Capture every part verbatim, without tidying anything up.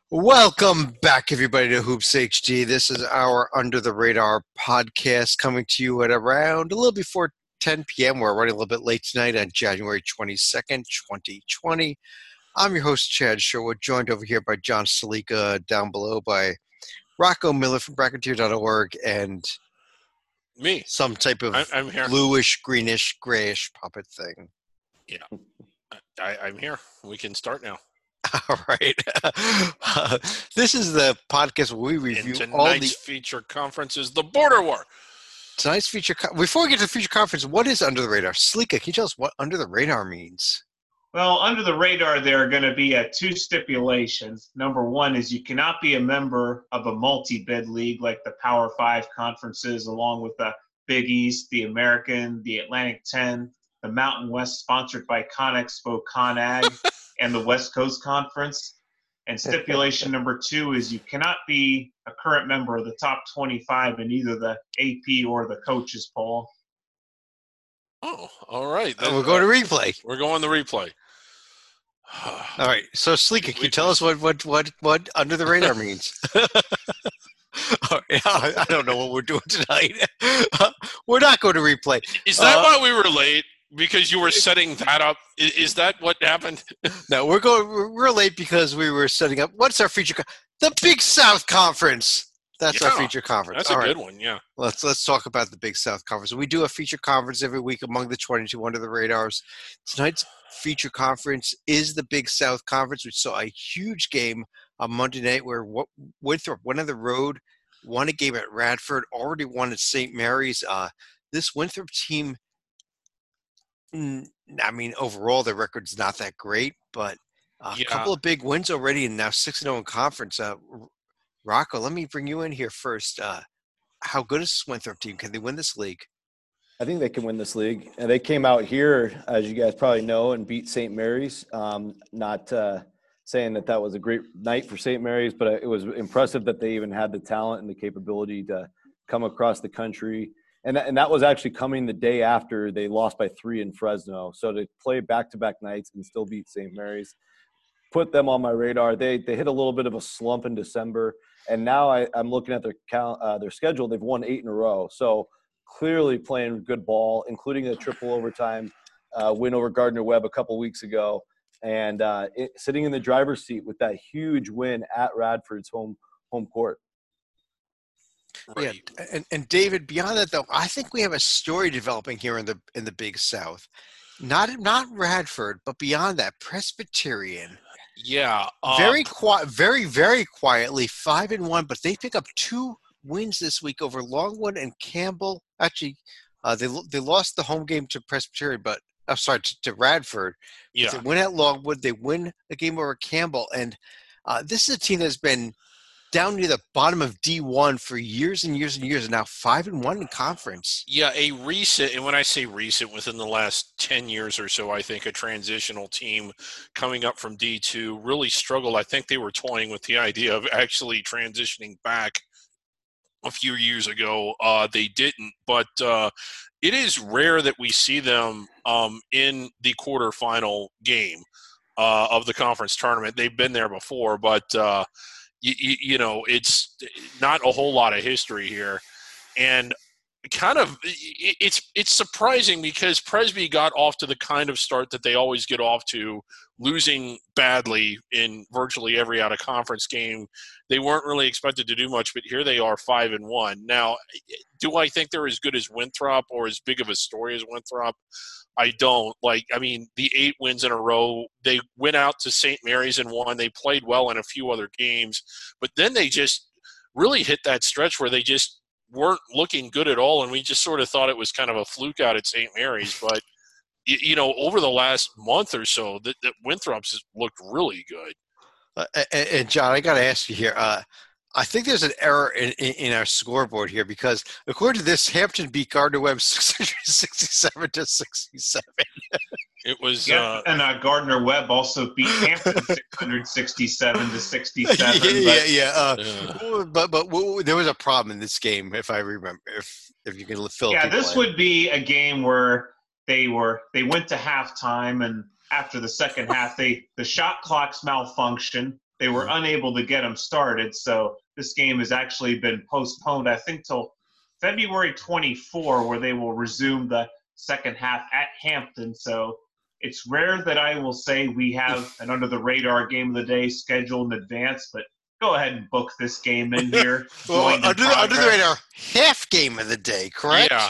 Welcome back, everybody, to Hoops H D. This is our Under the Radar podcast coming to you at around a little before ten p.m. We're running a little bit late tonight on January twenty-second, twenty twenty. I'm your host, Chad Sherwood, joined over here by John Salika, down below by Rocco Miller from Bracketeer dot org, and me, some type of I, I'm here. bluish, greenish, grayish puppet thing. Yeah, I, I'm here. We can start now. All right. Uh, this is the podcast where we review and all the tonight's feature conference is the Border War. Tonight's feature. Co- Before we get to the feature conference, what is Under the Radar? Slika, can you tell us what Under the Radar means? Well, under the radar, there are going to be uh, two stipulations. Number one is you cannot be a member of a multi-bid league like the Power Five conferences, along with the Big East, the American, the Atlantic ten, the Mountain West, sponsored by ConExpo, ConAg, and the West Coast Conference. And stipulation number two is you cannot be a current member of the top twenty-five in either the A P or the coaches poll. Oh, all right. Then, we're going uh, to replay. We're going to replay. All right. So, Sleeka, can you tell us what what what, what Under the Radar means? Oh, yeah, I don't know what we're doing tonight. Uh, we're not going to replay. Is that uh, why we were late? Because you were setting that up? Is, is that what happened? No, we're going. We're, we're late because we were setting up. What's our feature? Co- the Big South Conference. That's yeah, our feature conference. That's All a right. good one, yeah. Let's let's talk about the Big South Conference. We do a feature conference every week among the twenty-two Under the Radars. Tonight's feature conference is the Big South Conference. We saw a huge game on Monday night where Winthrop went on the road, won a game at Radford, already won at Saint Mary's. Uh, this Winthrop team, I mean, overall their record's not that great, but a yeah. couple of big wins already, and now six and oh in conference. Uh, Rocco, let me bring you in here first. Uh, how good is this Winthrop team? Can they win this league? I think they can win this league. And they came out here, as you guys probably know, and beat Saint Mary's. Um, not uh, saying that that was a great night for Saint Mary's, but it was impressive that they even had the talent and the capability to come across the country. And that, and that was actually coming the day after they lost by three in Fresno. So to play back-to-back nights and still beat Saint Mary's, put them on my radar. They they hit a little bit of a slump in December. And now I, I'm looking at their cal- uh, their schedule. They've won eight in a row. So clearly playing good ball, including a triple overtime uh, win over Gardner-Webb a couple weeks ago. And uh, it, sitting in the driver's seat with that huge win at Radford's home home court. Right. Yeah, and, and David, beyond that, though, I think we have a story developing here in the in the Big South. Not not Radford, but beyond that, Presbyterian. Yeah, uh, very quiet, very very quietly, five and one. But they pick up two wins this week over Longwood and Campbell. Actually, uh, they they lost the home game to Presbyterian, but I'm uh, sorry to, to Radford. Yeah, they win at Longwood. They win the game over Campbell, and uh, this is a team that's been down near the bottom of D one for years and years and years, and now five and one in conference. Yeah, a recent, and when I say recent, within the last ten years or so, I think a transitional team coming up from D two really struggled. I think they were toying with the idea of actually transitioning back a few years ago. Uh, they didn't, but uh, it is rare that we see them um, in the quarterfinal game uh, of the conference tournament. They've been there before, but uh, You, you, you know, it's not a whole lot of history here. And kind of it's it's surprising because Presby got off to the kind of start that they always get off to, losing badly in virtually every out-of-conference game. They weren't really expected to do much, but here they are five and one. Now, do I think they're as good as Winthrop or as big of a story as Winthrop? I don't. Like, I mean, the eight wins in a row, they went out to Saint Mary's and won. They played well in a few other games, but then they just really hit that stretch where they just weren't looking good at all, and we just sort of thought it was kind of a fluke out at Saint Mary's. But, you know, over the last month or so, that, that Winthrop's looked really good. Uh, and, and, John, I got to ask you here. Uh, I think there's an error in, in, in our scoreboard here because, according to this, Hampton beat Gardner-Webb six sixty-seven to sixty-seven. It was, yeah, uh, and uh, Gardner-Webb also beat Hampton six sixty-seven to sixty-seven. Yeah, yeah, yeah. Uh, yeah. But but w- there was a problem in this game, if I remember. If if you can fill. Yeah, this in. would be a game where they were they went to halftime, and after the second half, they the shot clocks malfunctioned. they were unable to get them started. So this game has actually been postponed, I think, till February twenty-fourth, where they will resume the second half at Hampton. So it's rare that I will say we have an under-the-radar game of the day scheduled in advance, but go ahead and book this game in here. Well, under, the, under the radar, half game of the day, correct? Yeah.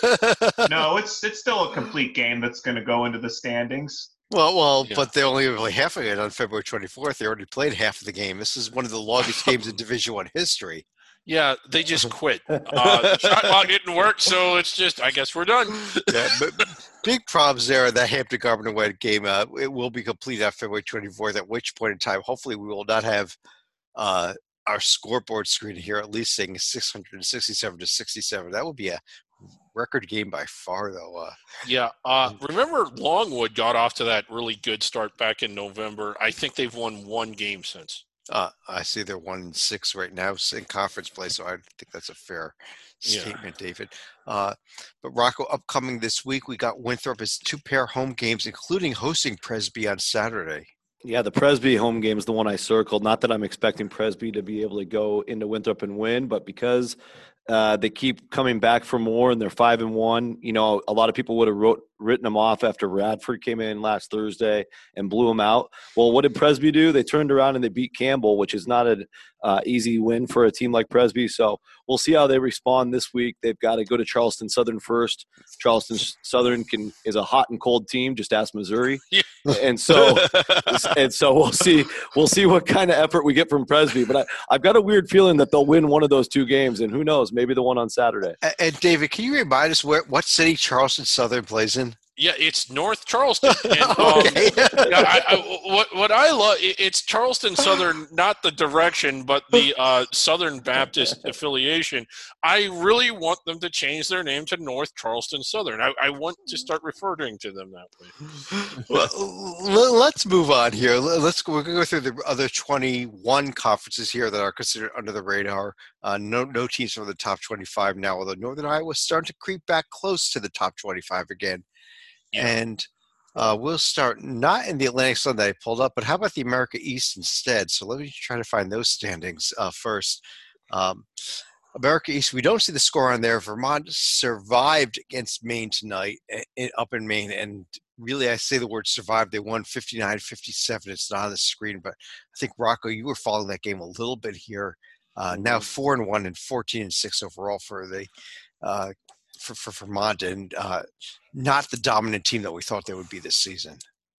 No, it's it's still a complete game that's going to go into the standings. Well, well, Yeah. but they only play half of it on February twenty-fourth. They already played half of the game. This is one of the longest games in Division One history. Yeah, they just quit. Uh, the shot clock didn't work, so it's just, I guess we're done. Yeah, but big problems there. That Hampton Governor Wed game, uh, it will be complete on February twenty-fourth, at which point in time, hopefully we will not have uh, our scoreboard screen here at least saying six hundred sixty-seven to sixty-seven. That would be a record game by far, though. Uh, Yeah. Uh, remember Longwood got off to that really good start back in November. I think they've won one game since. uh, I see they're one and six right now in conference play, so I think that's a fair Yeah. statement, David. Uh, but Rocco, upcoming this week, we got Winthrop as two pair home games, including hosting Presby on Saturday. Yeah, the Presby home game is the one I circled. Not that I'm expecting Presby to be able to go into Winthrop and win, but because uh, they keep coming back for more and they're five and one, you know, a lot of people would have wrote, written them off after Radford came in last Thursday and blew them out. Well, what did Presby do? They turned around and they beat Campbell, which is not an uh, easy win for a team like Presby. So we'll see how they respond this week. They've got to go to Charleston Southern first. Charleston Southern can is a hot and cold team. Just ask Missouri. Yeah. And so, and so we'll see. We'll see what kind of effort we get from Presby. But I, I've got a weird feeling that they'll win one of those two games, and who knows? Maybe the one on Saturday. And, and David, can you remind us where what city Charleston Southern plays in? Yeah, it's North Charleston. And, um, Okay. yeah, I, I, what what I love, it's Charleston Southern, not the direction, but the uh, Southern Baptist affiliation. I really want them to change their name to North Charleston Southern. I, I want to start referring to them that way. Well, l- let's move on here. L- Let's we're going to go through the other twenty-one conferences here that are considered under the radar. Uh, no, no teams from the top twenty-five now, although Northern Iowa is starting to creep back close to the top twenty-five again. Yeah. And uh, we'll start not in the Atlantic Sun that I pulled up, but how about the America East instead? So let me try to find those standings uh, first. Um, America East, we don't see the score on there. Vermont survived against Maine tonight uh, up in Maine, and really I say the word survived. They won fifty-nine fifty-seven. It's not on the screen, but I think, Rocco, you were following that game a little bit here. Uh, now four and one and fourteen and six overall for the uh, for, for Vermont, and uh, not the dominant team that we thought they would be this season.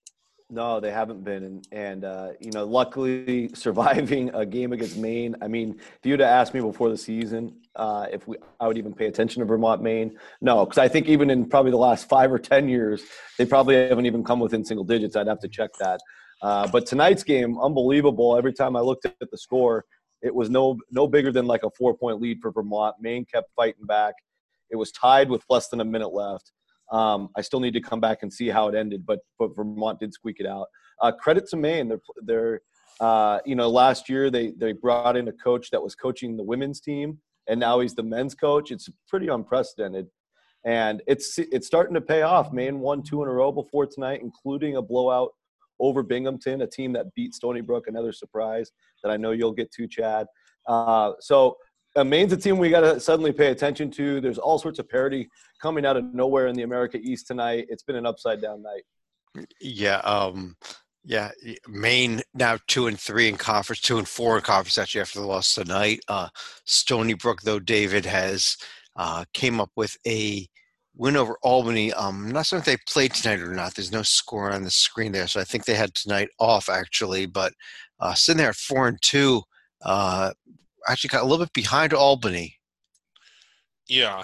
No, they haven't been, and, and uh, you know, luckily surviving a game against Maine. I mean, if you'd have asked me before the season uh, if we, I would even pay attention to Vermont, Maine, no, because I think even in probably the last five or ten years, they probably haven't even come within single digits. I'd have to check that. Uh, but tonight's game, unbelievable. Every time I looked at the score, it was no no bigger than like a four point lead for Vermont. Maine kept fighting back. It was tied with less than a minute left. Um, I still need to come back and see how it ended, but but Vermont did squeak it out. Uh, credit to Maine. They're they're uh, you know, last year they they brought in a coach that was coaching the women's team, and now he's the men's coach. It's pretty unprecedented, and it's it's starting to pay off. Maine won two in a row before tonight, including a blowout over Binghamton, a team that beat Stony Brook. Another surprise that I know you'll get to, Chad. Uh, so. Uh, Maine's a team we got to suddenly pay attention to. There's all sorts of parity coming out of nowhere in the America East tonight. It's been an upside-down night. Yeah, um, yeah. Maine now two and three in conference, two and four in conference actually after the loss tonight. Uh, Stony Brook, though, David has uh, came up with a win over Albany. Um, I'm not sure if they played tonight or not. There's no score on the screen there, so I think they had tonight off actually. But uh, sitting there at four and two. Uh, actually got a little bit behind Albany. Yeah.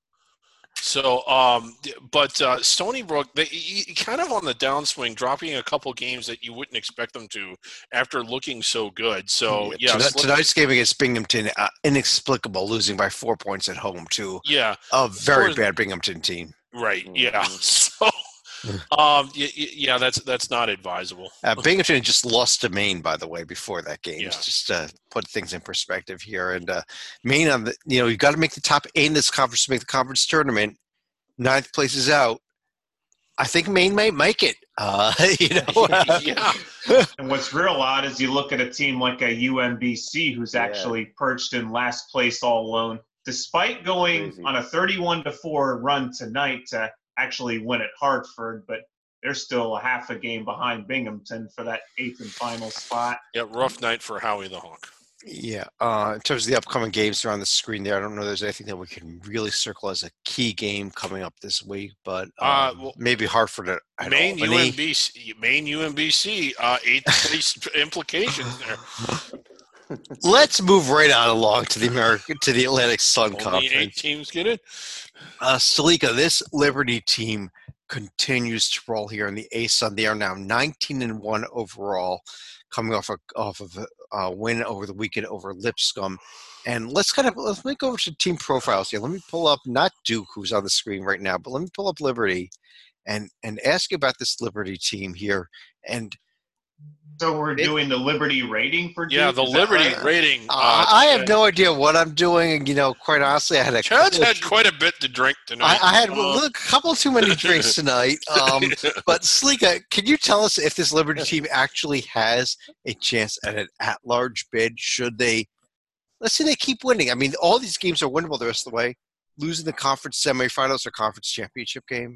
So, um, but uh, Stony Brook, they kind of on the downswing, dropping a couple games that you wouldn't expect them to after looking so good. So, yeah. yeah Tonight, tonight's game against Binghamton, uh, inexplicable, losing by four points at home to yeah, a very Four, bad Binghamton team. Right. Yeah. So. Um. Yeah, yeah. That's that's not advisable. Uh, Binghamton just lost to Maine, by the way, before that game. Yeah. Just to put things in perspective here, and uh, Maine on the you know you got to make the top eight in this conference to make the conference tournament. Ninth place is out. I think Maine might make it. Uh, you know, yeah. And what's real odd is you look at a team like a U M B C who's Yeah. actually perched in last place all alone, despite going Crazy. on a thirty-one to four run tonight to actually win at Hartford, but they're still a half a game behind Binghamton for that eighth and final spot. Yeah, rough night for Howie the Hawk. yeah. Uh, in terms of the upcoming games that are on the screen there, I don't know if there's anything that we can really circle as a key game coming up this week, but um, Uh, well, maybe Hartford at, at Maine Albany. U M B C, Maine U M B C, uh, eighth place implications there. Let's move right on along to the American to the Atlantic Sun Only Conference. eight teams get it. Uh, Salika, this Liberty team continues to roll here in the A S U N. They are now nineteen and one overall, coming off a, off of a, a win over the weekend over Lipscomb. And let's kind of let's make over to team profiles here. Let me pull up not Duke, who's on the screen right now, but let me pull up Liberty and and ask you about this Liberty team here. And So we're It- doing the Liberty rating for Duke? Yeah, the is that Liberty right? rating. uh, Uh, I have no idea what I'm doing. And, you know, quite honestly, I had a Chad's couple of- had quite a bit to drink I, tonight. I had a Uh, little- couple too many drinks tonight. Um, But Slika, can you tell us if this Liberty team actually has a chance at an at-large bid? Should they, let's say they keep winning. I mean, all these games are winnable the rest of the way. Losing the conference semifinals or conference championship game.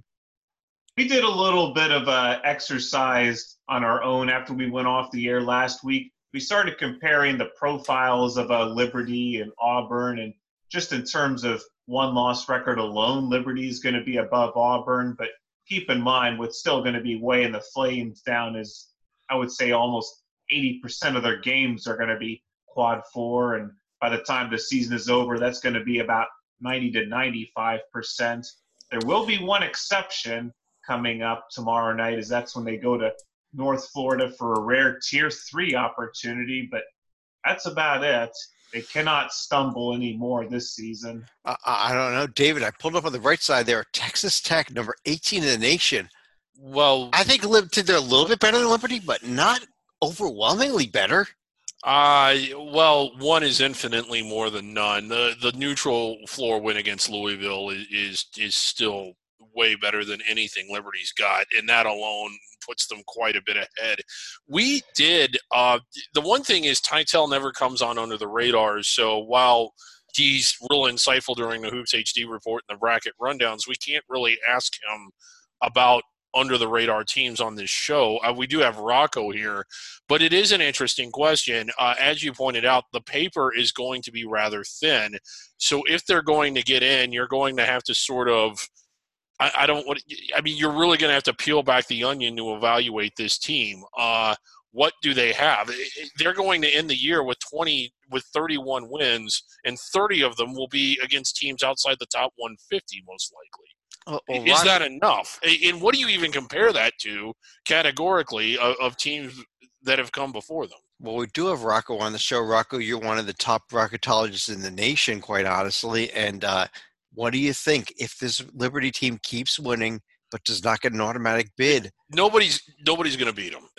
We did a little bit of a exercise on our own after we went off the air last week. We started comparing the profiles of a Liberty and Auburn, and just in terms of one-loss record alone, Liberty is going to be above Auburn. But keep in mind, what's still going to be weighing the Flames down is, I would say, almost eighty percent of their games are going to be quad four, and by the time the season is over, that's going to be about ninety to ninety-five percent. There will be one exception coming up tomorrow night, as that's when they go to North Florida for a rare tier three opportunity, but that's about it. They cannot stumble anymore this season. Uh, I don't know. David, I pulled up on the right side there. Texas Tech, number eighteen in the nation. well, I think Lib- they're a little bit better than Liberty, but not overwhelmingly better. Uh, well, one is infinitely more than none. The the neutral floor win against Louisville is is, is still way better than anything Liberty's got, and that alone puts them quite a bit ahead. We did uh, – the one thing is Tytel never comes on under the radar, so while he's real insightful during the Hoops H D report and the bracket rundowns, we can't really ask him about under the radar teams on this show. Uh, we do have Rocco here, but it is an interesting question. Uh, as you pointed out, the paper is going to be rather thin. So if they're going to get in, you're going to have to sort of, I, I don't want, I mean, you're really going to have to peel back the onion to evaluate this team. Uh, what do they have? They're going to end the year with twenty, with thirty-one wins, and thirty of them will be against teams outside the top one fifty, most likely. Oh, well, Is Rock- that enough? And what do you even compare that to categorically of, of teams that have come before them? Well, we do have Rocco on the show. Rocco, you're one of the top rocketologists in the nation, quite honestly. And uh, what do you think if this Liberty team keeps winning but does not get an automatic bid? Nobody's nobody's going to beat them.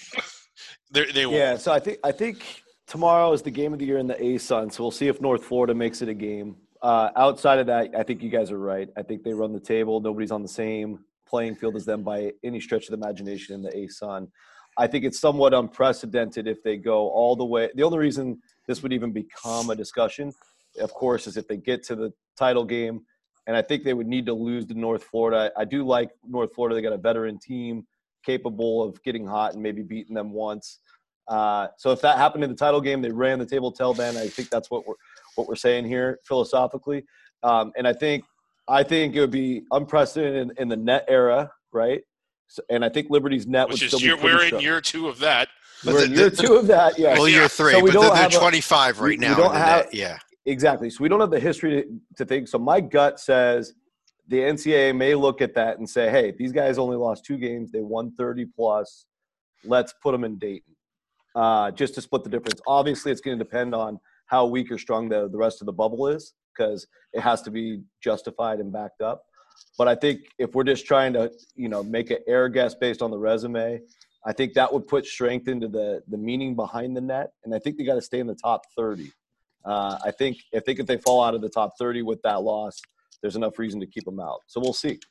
they they won't. Yeah, so I think I think tomorrow is the game of the year in the A S U N, so we'll see if North Florida makes it a game. Uh, outside of that, I think you guys are right. I think they run the table. Nobody's on the same playing field as them by any stretch of the imagination in the A S U N. I think it's somewhat unprecedented if they go all the way. The only reason this would even become a discussion, of course, is if they get to the title game, and I think they would need to lose to North Florida. I do like North Florida. They got a veteran team capable of getting hot and maybe beating them once. Uh, so if that happened in the title game, they ran the table till then. I think that's what we're what we're saying here philosophically. Um, and I think I think it would be unprecedented in, in the net era, right? So, and I think Liberty's net Which would is still year, be pretty we're in strong. year two of that. But We're the- in year the- two of that, yeah. Well, year three, So we but don't they're, they're have a- twenty-five right we- we now. don't in the have- net. Yeah. Exactly. So we don't have the history to, to think. So my gut says the N C double A may look at that and say, hey, these guys only lost two games. They won thirty plus. Let's put them in Dayton uh, just to split the difference. Obviously, it's going to depend on how weak or strong the, the rest of the bubble is because it has to be justified and backed up. But I think if we're just trying to, you know, make an air guess based on the resume, I think that would put strength into the the meaning behind the net. And I think they got to stay in the top thirty. Uh, I think if they if they fall out of the top thirty with that loss, there's enough reason to keep them out. So we'll see.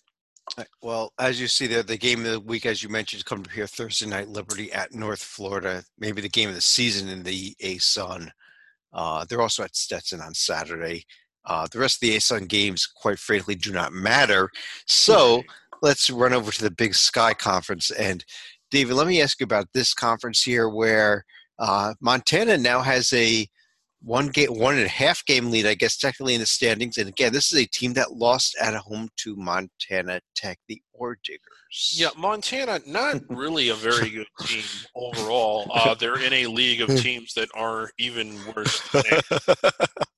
Well, as you see there, the game of the week, as you mentioned, come here Thursday night, Liberty at North Florida. Maybe the game of the season in the A-Sun. Uh, they're also at Stetson on Saturday. Uh, the rest of the A-Sun games, quite frankly, do not matter. So let's run over to the Big Sky Conference. And David, let me ask you about this conference here, where uh, Montana now has a one game, one and a half game lead, I guess, technically in the standings. And again, this is a team that lost at home to Montana Tech, the Ore Diggers. Yeah, Montana, not really a very good team overall. Uh, they're in a league of teams that are even worse than they.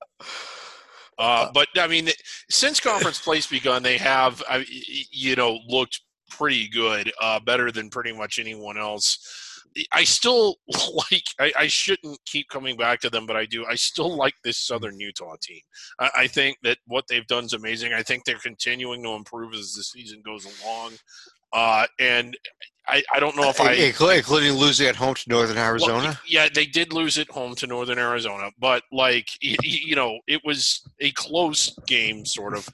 Uh, but, I mean, since conference play's begun, they have, you know, looked pretty good, uh, better than pretty much anyone else. I still like I, – I shouldn't keep coming back to them, but I do. I still like this Southern Utah team. I, I think that what they've done is amazing. I think they're continuing to improve as the season goes along. Uh, and I, I don't know if I – Including losing at home to Northern Arizona? Well, yeah, they did lose at home to Northern Arizona. But, like, you, you know, it was a close game sort of.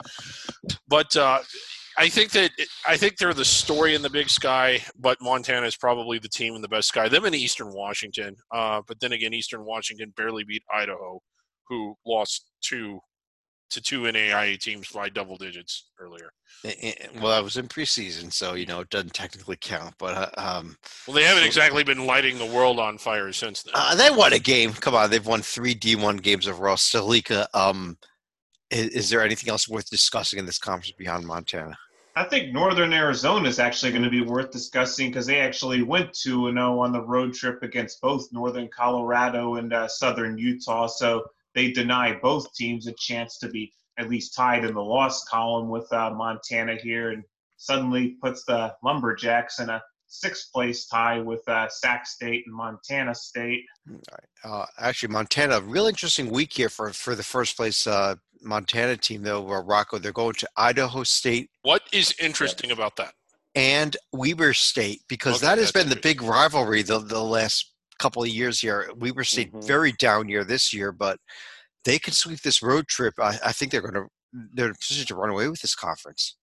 But uh, – I think that I think they're the story in the Big Sky, but Montana is probably the team in the best sky. Them in Eastern Washington, uh, but then again, Eastern Washington barely beat Idaho, who lost two to two N A I A teams by double digits earlier. Well, that was in preseason, so you know it doesn't technically count. But uh, um, well, they haven't exactly been lighting the world on fire since then. Uh, they won a game. Come on, they've won three D one games overall. Stalika, um, is, is there anything else worth discussing in this conference beyond Montana? I think Northern Arizona is actually going to be worth discussing because they actually went two and oh on the road trip against both Northern Colorado and uh, Southern Utah. So they deny both teams a chance to be at least tied in the loss column with uh, Montana here, and suddenly puts the Lumberjacks in a sixth place tie with uh, Sac State and Montana State. Uh, actually, Montana, real interesting week here for, for the first place uh, Montana team, though, where Rocco, they're going to Idaho State. What is interesting about that? And Weber State, because Okay, that has been the interesting. big rivalry the, the last couple of years here. Weber State Mhm. very down year this year, but they could sweep this road trip. I, I think they're going to they're in a position to run away with this conference.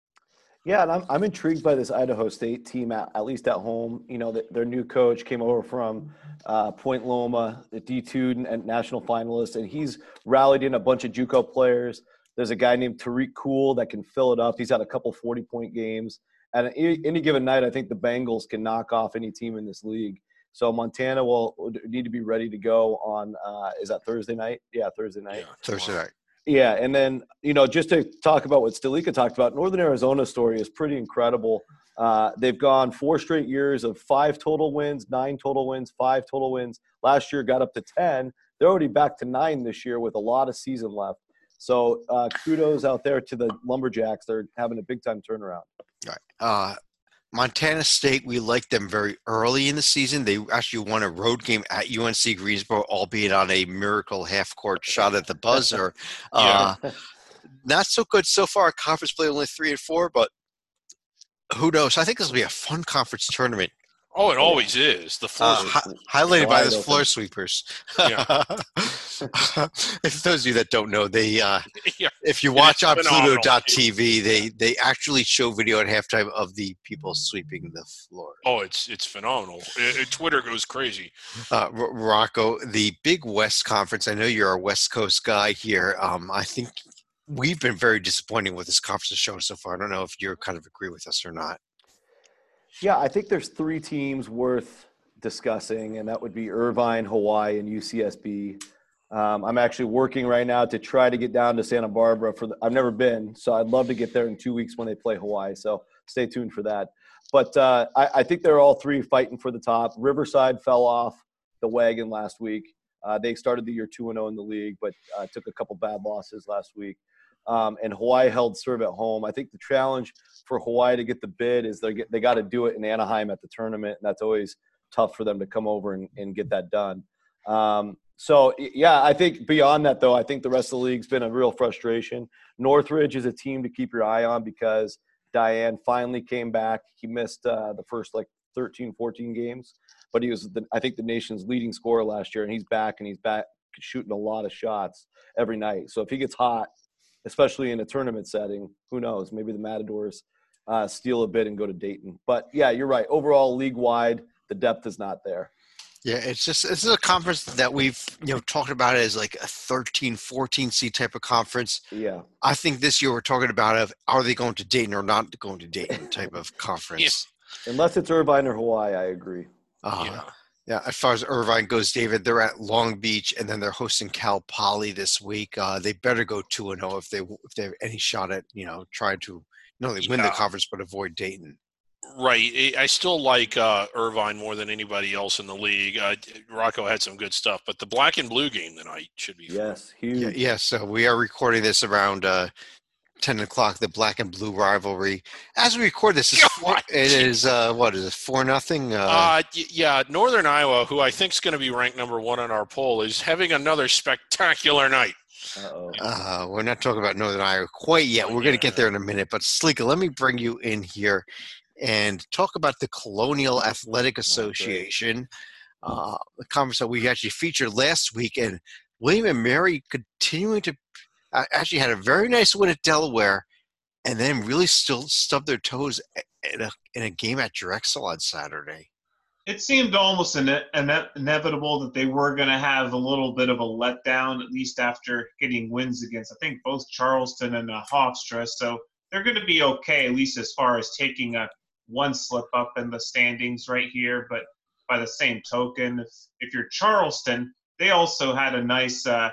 Yeah, and I'm I'm intrigued by this Idaho State team at, at least at home. You know, the, their new coach came over from uh, Point Loma, the D two and, and national finalist, and he's rallied in a bunch of JUCO players. There's a guy named Tariq Cool that can fill it up. He's had a couple forty-point games. And any, any given night, I think the Bengals can knock off any team in this league. So Montana will, will need to be ready to go on uh, – is that Thursday night? Yeah, Thursday night. Yeah, Thursday tomorrow. night. Yeah, and then, you know, just to talk about what Stalika talked about, Northern Arizona's story is pretty incredible. Uh, they've gone four straight years of five total wins, nine total wins, five total wins. Last year got up to ten. They're already back to nine this year with a lot of season left. So uh, kudos out there to the Lumberjacks. They're having a big-time turnaround. All right. Uh, Montana State, we liked them very early in the season. They actually won a road game at U N C Greensboro, albeit on a miracle half-court shot at the buzzer. uh, not so good so far. Conference play only three and four, but who knows? I think this will be a fun conference tournament. Oh, it always is. The floor. Uh, hi- highlighted by Wide those open. floor sweepers. Yeah. If those of you that don't know, they uh, Yeah. if you It watch is on phenomenal. Pluto dot T V, they they actually show video at halftime of the people sweeping the floor. Oh, it's it's phenomenal. It, it- Twitter goes crazy. Uh, R- Rocco, the Big West Conference. I know you're a West Coast guy here. Um, I think we've been very disappointing with this conference has shown so far. I don't know if you kind of agree with us or not. Yeah, I think there's three teams worth discussing, and that would be Irvine, Hawaii, and U C S B. Um, I'm actually working right now to try to get down to Santa Barbara. For the, I've never been, so I'd love to get there in two weeks when they play Hawaii. So stay tuned for that. But uh, I, I think they're all three fighting for the top. Riverside fell off the wagon last week. Uh, they started the year two and oh in the league, but uh, took a couple bad losses last week. Um, and Hawaii held serve at home. I think the challenge for Hawaii to get the bid is they get, they got to do it in Anaheim at the tournament, and that's always tough for them to come over and, and get that done. Um, so, yeah, I think beyond that, though, I think the rest of the league's been a real frustration. Northridge is a team to keep your eye on because Diane finally came back. He missed uh, the first, like, thirteen, fourteen games, but he was, the, I think, the nation's leading scorer last year, and he's back, and he's back shooting a lot of shots every night. So if he gets hot, especially in a tournament setting, who knows? Maybe the Matadors uh, steal a bit and go to Dayton. But, yeah, you're right. Overall, league-wide, the depth is not there. Yeah, it's just this is a conference that we've you know talked about as like a thirteen, fourteen seed type of conference. Yeah. I think this year we're talking about of are they going to Dayton or not going to Dayton type of conference. Yeah. Unless it's Irvine or Hawaii, I agree. Uh, Yeah. yeah, as far as Irvine goes, David, they're at Long Beach and then they're hosting Cal Poly this week. Uh, they better go two and zero if they if they have any shot at you know trying to not only win the Yeah. conference but avoid Dayton. Right. I- I still like uh, Irvine more than anybody else in the league. Uh, Rocco had some good stuff, but the black and blue game tonight should be fun. Yes, huge. Yeah, yeah. So we are recording this around uh, ten o'clock. The black and blue rivalry. As we record this, it's four, it is uh, what is it four nothing? Uh, Uh, y- yeah, Northern Iowa, who I think is going to be ranked number one on our poll, is having another spectacular night. Uh-oh. uh, we're not talking about Northern Iowa quite yet. We're going to get there in a minute. But Sleeka, let me bring you in here and talk about the Colonial Athletic Association, uh, the conference that we actually featured last week, and William and Mary continuing to uh, actually had a very nice win at Delaware, and then really still stubbed their toes in a in a game at Drexel on Saturday. It seemed almost ine- ine- inevitable that they were going to have a little bit of a letdown, at least after getting wins against, I think, both Charleston and uh, Hofstra. So they're going to be okay, at least as far as taking a one slip up in the standings right here. But by the same token, if, if you're Charleston, they also had a nice uh,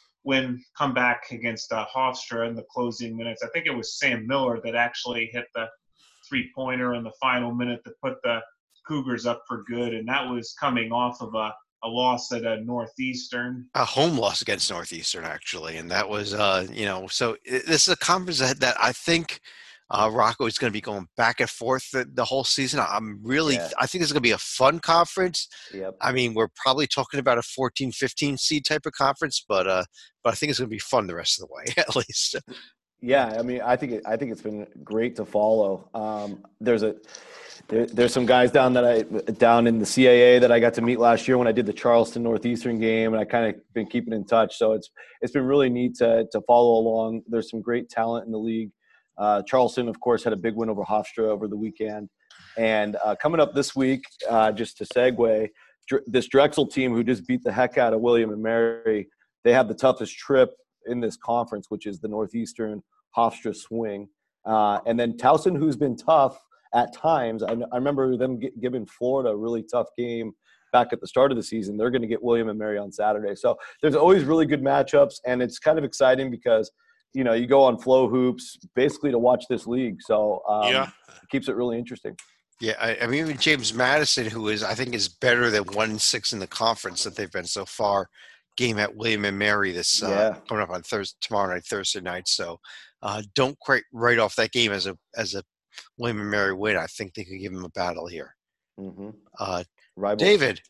win comeback against uh, Hofstra in the closing minutes. I think it was Sam Miller that actually hit the three-pointer in the final minute to put the Cougars up for good, and that was coming off of a, a loss at a Northeastern. A home loss against Northeastern, actually, and that was, uh, you know, so it, this is a conference that, that I think uh, Rocco is going to be going back and forth the, the whole season. I'm really, Yeah. I think this is going to be a fun conference. Yep. I mean, we're probably talking about a fourteen, fifteen seed type of conference, but uh, but I think it's going to be fun the rest of the way, at least. Yeah, I mean, I think it, I think it's been great to follow. Um, there's a there, there's some guys down that I down in the C A A that I got to meet last year when I did the Charleston Northeastern game, and I kind of been keeping in touch. So it's it's been really neat to to follow along. There's some great talent in the league. Uh, Charleston, of course, had a big win over Hofstra over the weekend, and uh, coming up this week, uh, just to segue, Dr- this Drexel team who just beat the heck out of William and Mary, they have the toughest trip in this conference, which is the Northeastern Hofstra swing. Uh, and then Towson, who's been tough at times. I, I remember them gi- giving Florida a really tough game back at the start of the season. They're going to get William and Mary on Saturday. So there's always really good matchups, and it's kind of exciting because, you know, you go on Flow Hoops basically to watch this league. So um, Yeah. it keeps it really interesting. Yeah, I, I mean, even James Madison, who is, I think, is better than one and six in the conference that they've been so far. Game at William and Mary this uh, Yeah. coming up on Thursday, tomorrow night, Thursday night. So uh, don't quite write off that game as a as a William and Mary win. I think they could give them a battle here. Mm-hmm. Uh, Rivals. David,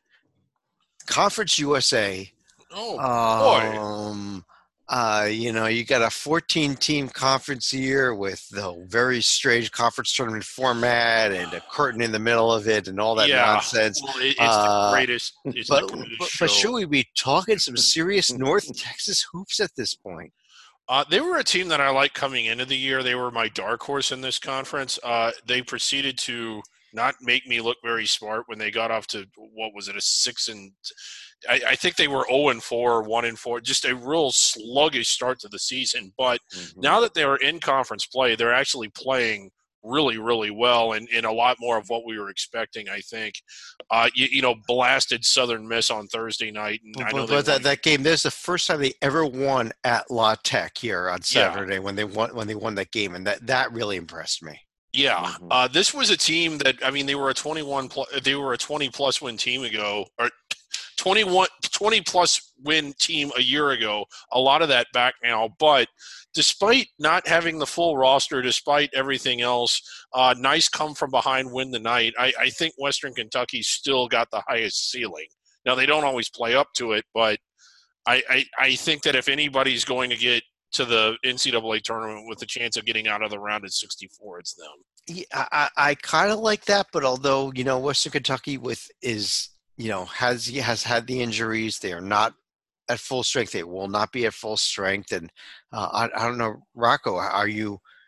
Conference U S A. Oh, boy. Um, uh, you know, you got a fourteen-team conference year with the very strange conference tournament format and a curtain in the middle of it and all that yeah. nonsense. Well, it, it's Uh, the greatest. It's But, the greatest but, show. but should we be talking some serious North Texas hoops at this point? Uh, they were a team that I liked coming into the year. They were my dark horse in this conference. Uh, they proceeded to not make me look very smart when they got off to, what was it, a six and I, I think they were zero and four, one and four, just a real sluggish start to the season. But Mhm. now that they're in conference play, they're actually playing really, really well and, and a lot more of what we were expecting, I think. Uh, you, you know, blasted Southern Miss on Thursday night. And I know But, they but that, won- that game, there's the first time they ever won at La Tech here on Yeah. Saturday when they won when they won that game, and that, that really impressed me. Yeah, Mhm. uh, this was a team that I mean they were a twenty-one plus, they were a twenty plus win team ago or twenty-one twenty plus win team a year ago. A lot of that back now, but despite not having the full roster, despite everything else, uh, nice come from behind win the night. I, I think Western Kentucky still got the highest ceiling. Now they don't always play up to it, but I, I, I think that if anybody's going to get to the N C double A tournament with a chance of getting out of the round at sixty-four, it's them. Yeah, I, I, I kind of like that, but although you know Western Kentucky with is you know has has had the injuries, they are not at full strength. They will not be at full strength, and uh, I, I don't know, Rocco, are you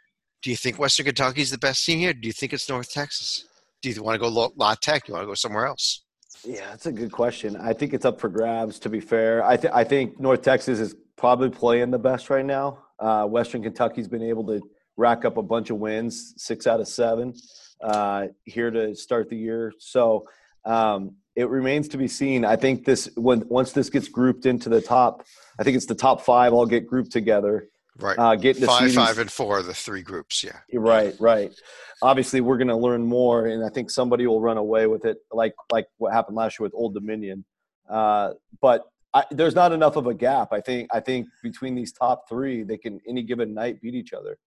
Do you think Western Kentucky is the best team here? Do you think it's North Texas? Do you want to go La Tech? Do you want to go somewhere else? Yeah, that's a good question. I think it's up for grabs, to be fair. I, th- I think North Texas is probably playing the best right now. Uh, Western Kentucky's been able to rack up a bunch of wins, six out of seven, uh, here to start the year. So um, it remains to be seen. I think this when once this gets grouped into the top, I think it's the top five all get grouped together. Right. Uh, getting to five, see five, these, and four, the three groups. Yeah. Right, right. Obviously, we're going to learn more, and I think somebody will run away with it, like like what happened last year with Old Dominion. Uh, but I, there's not enough of a gap. I think I think between these top three, they can any given night beat each other.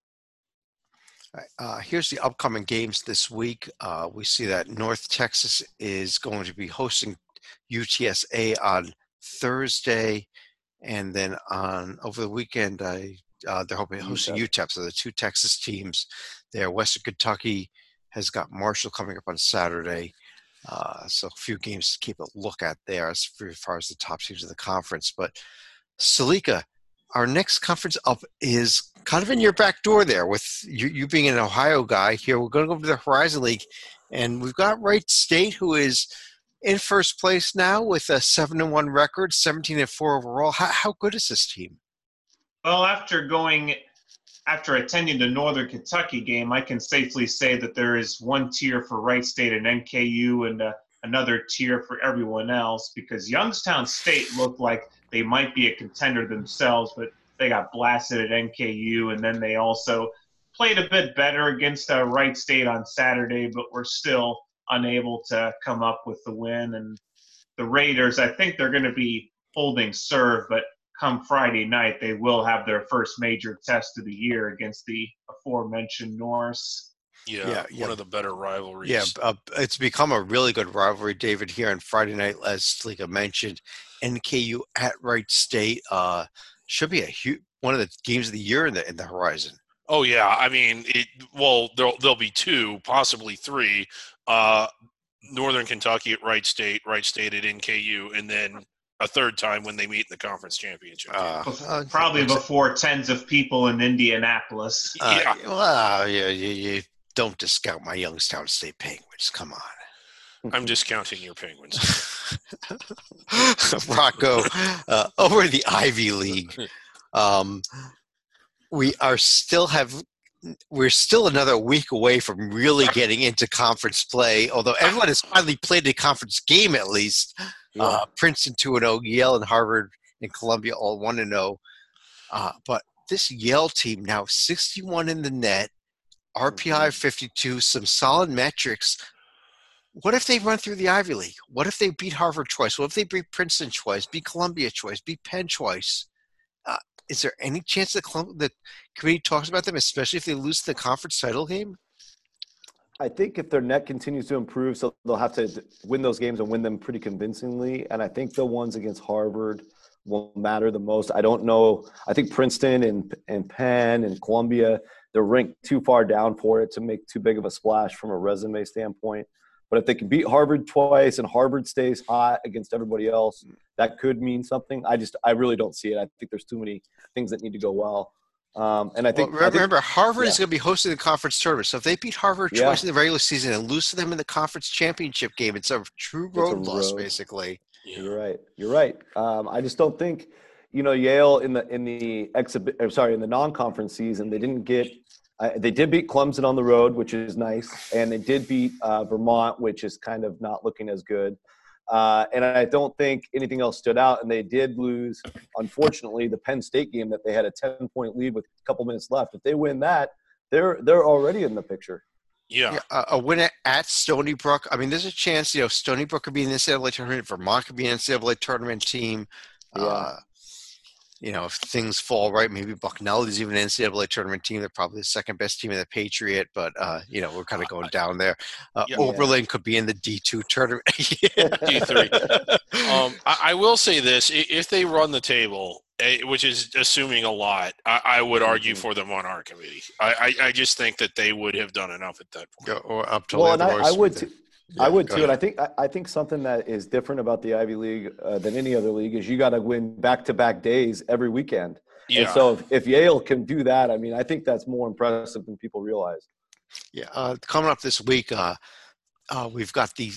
All right, uh, here's the upcoming games this week. Uh, we see that North Texas is going to be hosting U T S A on Thursday, and then on over the weekend, I. Uh, they're hoping hosting U T E P. So the two Texas teams there. Western Kentucky has got Marshall coming up on Saturday. Uh, so a few games to keep a look at there as far as the top teams of the conference. But Salika, our next conference up is kind of in your back door there with you, you being an Ohio guy here. We're going to go to the Horizon League, and we've got Wright State, who is in first place now with a seven and one record, seventeen and four overall. How, how good is this team? Well, after going, after attending the Northern Kentucky game, I can safely say that there is one tier for Wright State and N K U and uh, another tier for everyone else, because Youngstown State looked like they might be a contender themselves, but they got blasted at N K U, and then they also played a bit better against uh, Wright State on Saturday, but were still unable to come up with the win. And the Raiders, I think they're going to be holding serve, but come Friday night, they will have their first major test of the year against the aforementioned Norse. Yeah, Yeah, one yeah. of the better rivalries. Yeah, uh, it's become a really good rivalry, David, here on Friday night, as Salika mentioned. N K U at Wright State uh, should be a huge, one of the games of the year in the in the Horizon. Oh yeah, I mean, it, well, there'll there'll be two, possibly three. Uh, Northern Kentucky at Wright State, Wright State at N K U, and then a third time when they meet in the conference championship. Uh, uh, Probably before tens of people in Indianapolis. Uh, Yeah. Well, yeah, you, you don't discount my Youngstown State Penguins. Come on. I'm discounting your Penguins. Rocco, uh, over the Ivy League, um, we are still have we're still another week away from really getting into conference play. Although everyone has finally played a conference game, at least. Yeah. Uh, Princeton two and zero, Yale and Harvard and Columbia all one and zero. Uh, but this Yale team now sixty-one in the net, R P I fifty-two, some solid metrics. What if they run through the Ivy League? What if they beat Harvard twice? What if they beat Princeton twice, beat Columbia twice, beat Penn twice? Uh, is there any chance that Colum- the committee talks about them, especially if they lose the conference title game? I think if their net continues to improve, so they'll have to win those games and win them pretty convincingly. And I think the ones against Harvard will matter the most. I don't know. I think Princeton and, and Penn and Columbia, they're ranked too far down for it to make too big of a splash from a resume standpoint. But if they can beat Harvard twice and Harvard stays hot against everybody else, that could mean something. I just, I really don't see it. I think there's too many things that need to go well. Um, and I think, well, remember, I think, remember, Harvard yeah. is going to be hosting the conference tournament. So if they beat Harvard Yeah. twice in the regular season and lose to them in the conference championship game, it's a true It's a road loss, road. basically. You're right. You're right. Um, I just don't think, you know, Yale in the in the exhibit. I'm sorry, in the non-conference season, they didn't get. Uh, they did beat Clemson on the road, which is nice, and they did beat uh, Vermont, which is kind of not looking as good. Uh, and I don't think anything else stood out. And they did lose, unfortunately, the Penn State game that they had a ten-point lead with a couple minutes left. If they win that, they're they're already in the picture. Yeah. Yeah, a, a win at, at Stony Brook. I mean, there's a chance, you know, Stony Brook could be in the N C double A tournament. Vermont could be an N C double A tournament team. Yeah. Uh, you know, if things fall right, maybe Bucknell is even an N C double A tournament team. They're probably the second best team in the Patriot, but, uh, you know, we're kind of going down there. Uh, Yeah. Oberlin could be in the D two tournament. Yeah. D three. Um, I, I will say this: I- if they run the table, eh, which is assuming a lot, I, I would argue Mhm. for them on our committee. I, I, I just think that they would have done enough at that point. Go- or up to Well, and I, Leavenworth. I would too. I Yeah, would go too, and I ahead. think I, I think something that is different about the Ivy League uh, than any other league is you got to win back-to-back days every weekend. Yeah. And so if, if Yale can do that, I mean, I think that's more impressive than people realize. Yeah, uh, coming up this week, uh, uh, we've got the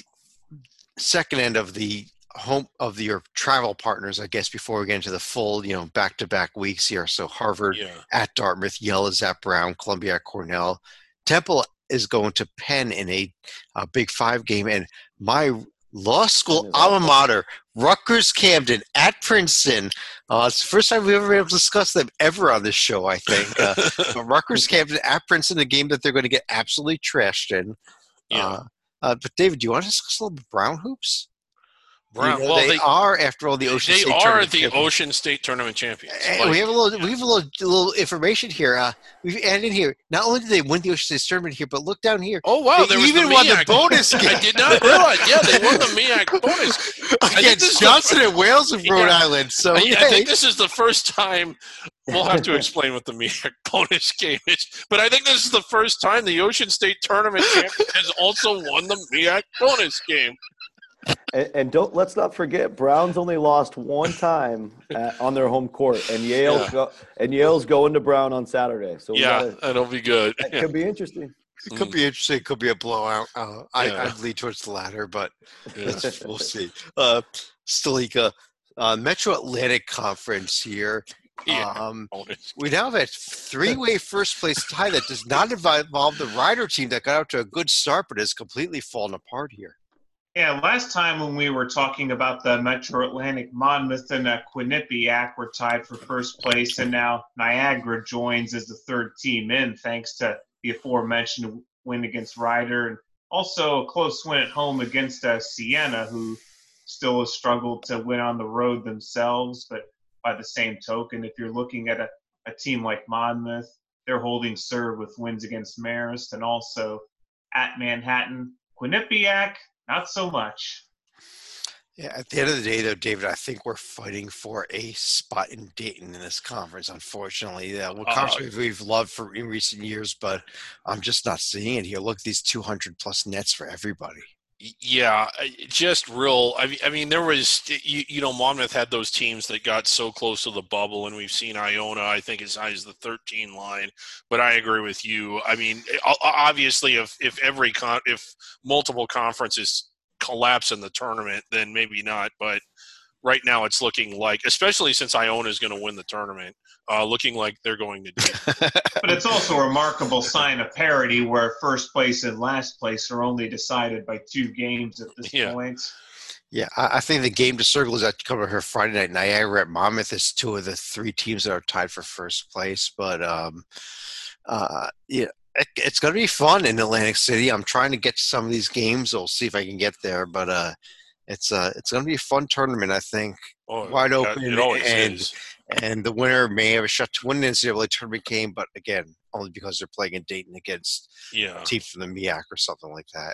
second end of the home of the, your travel partners, I guess, before we get into the full, you know, back-to-back weeks here. So Harvard Yeah. at Dartmouth, Yale is at Brown, Columbia at Cornell. Temple is going to Penn in a, a Big Five game, and my law school alma mater, Rutgers Camden at Princeton. Uh, it's the first time we've ever been able to discuss them ever on this show, I think. Uh, but Rutgers Camden at Princeton, a game that they're going to get absolutely trashed in. Yeah. Uh, uh, but David, do you want to discuss a little bit Brown hoops? Brown, You know, well, they, they are, after all, the Ocean they State are Tournament the champions. Ocean State Tournament champions. And Like, we have a little, we have a little, little information here. Uh, we've added in here. Not only did they win the Ocean State Tournament here, but look down here. oh wow, They there was even the won the MEAC. bonus game. I did not realize. Yeah, they won the MEAC bonus I think this Against is Johnson the, and Wales of Rhode Yeah. Island. So I, hey, I think this is the first time. We'll have to explain what the MEAC bonus game is, but I think this is the first time the Ocean State Tournament champion has also won the MEAC bonus game. And, and don't let's not forget, Brown's only lost one time at, on their home court, and Yale Yeah. go, and Yale's going to Brown on Saturday. So we Yeah, gotta, that'll be good. that Yeah. could be interesting. it could be interesting. It could be a blowout. Uh, I, Yeah. I'd lead towards the latter, but Yeah. let's- we'll see. Uh, Stalika, uh, Metro Atlantic Conference here. Yeah. Um, Bonus. we now have a three-way first place tie that does not invi- involve the Rider team that got out to a good start, but has completely fallen apart here. Yeah, last time when we were talking about the Metro Atlantic, Monmouth and uh, Quinnipiac were tied for first place, and now Niagara joins as the third team in, thanks to the aforementioned win against Rider, and also a close win at home against uh, Siena, who still has struggled to win on the road themselves. But by the same token, if you're looking at a, a team like Monmouth, they're holding serve with wins against Marist, and also at Manhattan. Quinnipiac, not so much. Yeah, at the end of the day, though, David, I think we're fighting for a spot in Dayton in this conference, unfortunately. Uh, what Uh, conference we've loved for in recent years, but I'm just not seeing it here. Look at these two hundred plus nets for everybody. Yeah, I- just real. I mean, I mean, there was, you, you know, Monmouth had those teams that got so close to the bubble, and we've seen Iona, I think, as high as the thirteen line. But I agree with you. I mean, o- obviously, if if every con, if multiple conferences collapse in the tournament, then maybe not. But right now, it's looking like, especially since Iona is going to win the tournament, uh, looking like they're going to do. But it's also a remarkable sign of parity where first place and last place are only decided by two games at this Yeah. point. Yeah, I, I think the game to circle is that cover here Friday night. Niagara at Monmouth is two of the three teams that are tied for first place. But um, uh, yeah, it, it's going to be fun in Atlantic City. I'm trying to get to some of these games. We'll see if I can get there. But uh, it's uh, it's going to be a fun tournament, I think. Oh, Wide yeah, open, It always and is. and the winner may have a shot to win the N C double A tournament game, but again, only because they're playing in Dayton against Yeah. a team from the MEAC or something like that.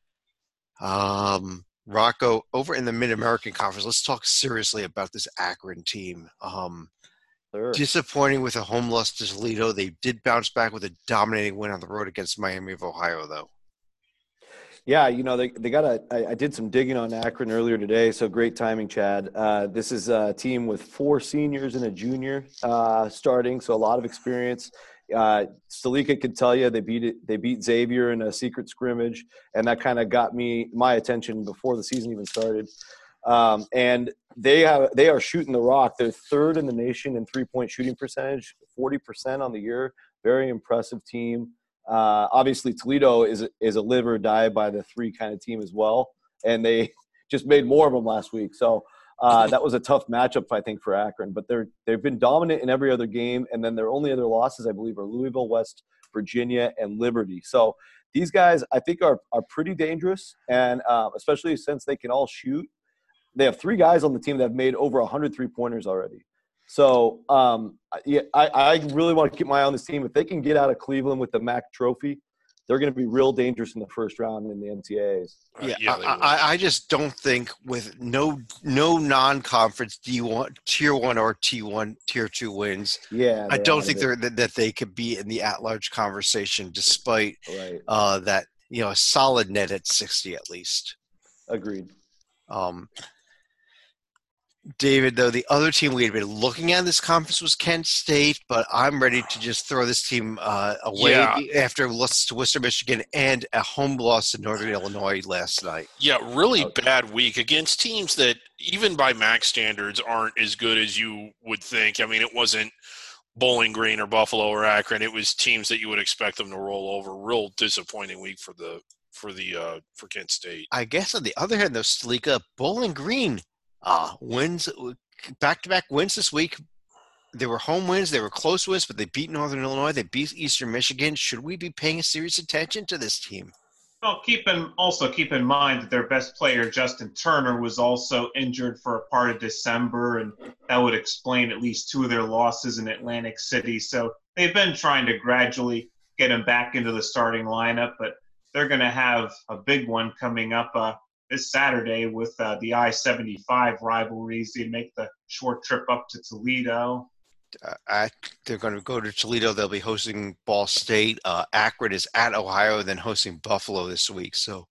Um, Rocco, over in the Mid-American Conference, let's talk seriously about this Akron team. Um, Sure. disappointing with a home loss to Toledo. They did bounce back with a dominating win on the road against Miami of Ohio, though. Yeah, you know, they, they got a – I did some digging on Akron earlier today, so great timing, Chad. Uh, this is a team with four seniors and a junior uh, starting, so a lot of experience. Uh, Stalika could tell you they beat it, they beat Xavier in a secret scrimmage, and that kind of got me my attention before the season even started. Um, and they have they are shooting the rock. They're third in the nation in three-point shooting percentage, forty percent on the year. Very impressive team. Uh, obviously, Toledo is is a live or die by the three kind of team as well, and they just made more of them last week. So uh, that was a tough matchup, I think, for Akron. But they're they've been dominant in every other game, and then their only other losses, I believe, are Louisville, West Virginia, and Liberty. So these guys, I think, are are pretty dangerous, and uh, especially since they can all shoot. They have three guys on the team that have made over one hundred three-pointers already. So, um, yeah, I, I really want to keep my eye on this team. If they can get out of Cleveland with the M A C trophy, they're going to be real dangerous in the first round in the N C A As. Uh, Yeah, yeah, they I, will. I, I just don't think with no no non-conference D one, tier one or T one, tier two wins, Yeah, I they're don't out think of it. they're that, that they could be in the at-large conversation, despite Right. uh, that you know a solid net at sixty at least. Agreed. Um, David, though, the other team we had been looking at in this conference was Kent State, but I'm ready to just throw this team uh, away Yeah. after a loss to Worcester, Michigan, and a home loss to Northern Illinois last night. Yeah, really bad week against teams that, even by MAC standards, aren't as good as you would think. I mean, it wasn't Bowling Green or Buffalo or Akron. It was teams that you would expect them to roll over. Real disappointing week for the for the uh, for Kent State. I guess on the other hand, though, Stalika, Bowling Green uh, wins back-to-back wins this week. They were home wins. They were close wins, but they beat Northern Illinois. They beat Eastern Michigan. Should we be paying serious attention to this team? Well, keep in, also keep in mind that their best player, Justin Turner, was also injured for a part of December, and that would explain at least two of their losses in Atlantic City. So they've been trying to gradually get him back into the starting lineup, but they're going to have a big one coming up uh, this Saturday with uh, the I seventy-five rivalries. They make the short trip up to Toledo. Uh, at, they're going to go to Toledo. They'll be hosting Ball State. Uh, Akron is at Ohio, then hosting Buffalo this week. So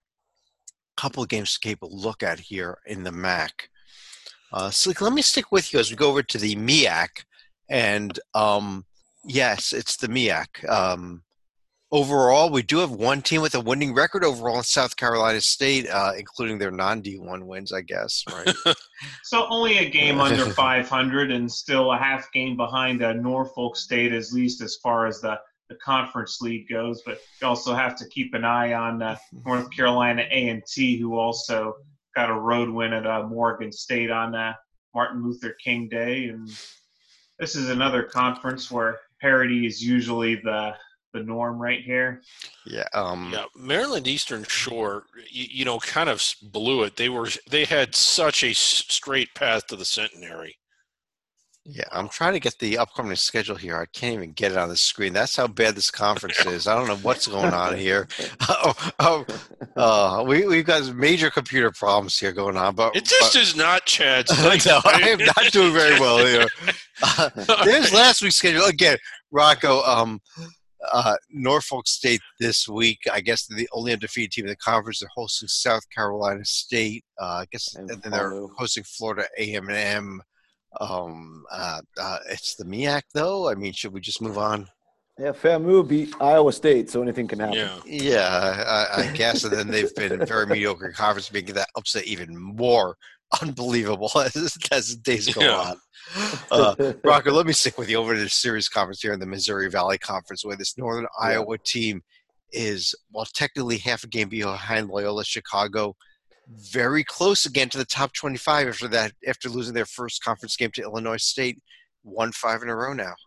a couple of games to keep a look at here in the M A C. Uh, so let me stick with you as we go over to the M E A C. And um, yes, it's the M E A C. Um, overall, we do have one team with a winning record overall in South Carolina State, uh, including their non D one wins, I guess, right? So only a game under five hundred and still a half game behind uh, Norfolk State, at least as far as the, the conference league goes. But you also have to keep an eye on uh, North Carolina A and T, who also got a road win at uh, Morgan State on uh, Martin Luther King Day. And this is another conference where parity is usually the the norm right here. Yeah. Um, Yeah, Maryland Eastern Shore, you, you know, kind of blew it. They were they had such a straight path to the centenary. Yeah, I'm trying to get the upcoming schedule here. I can't even get it on the screen. That's how bad this conference is. I don't know what's going on here. Oh, oh, uh, we we've got major computer problems here going on. But It just but, is not Chad's. no, I am not doing very well here. Uh, there's last week's schedule again. Rocco, um, uh, Norfolk State this week. I guess they're the only undefeated team in the conference. They're hosting South Carolina State. Uh, I guess, and, And then they're Follow. hosting Florida A and M. Um, uh, uh, it's the M E A C, though. I mean, should we just move on? Yeah, FAMU beat Iowa State, so anything can happen. Yeah. Yeah, I, I guess. And then they've been very mediocre in conference, making that upset even more unbelievable as, as the days go Yeah. on. Uh, Rocco, let me stick with you over to the series conference here in the Missouri Valley Conference, where this Northern Yeah. Iowa team is, well, technically half a game behind Loyola Chicago. Very close again to the top twenty-five after that, after losing their first conference game to Illinois State, won five in a row now.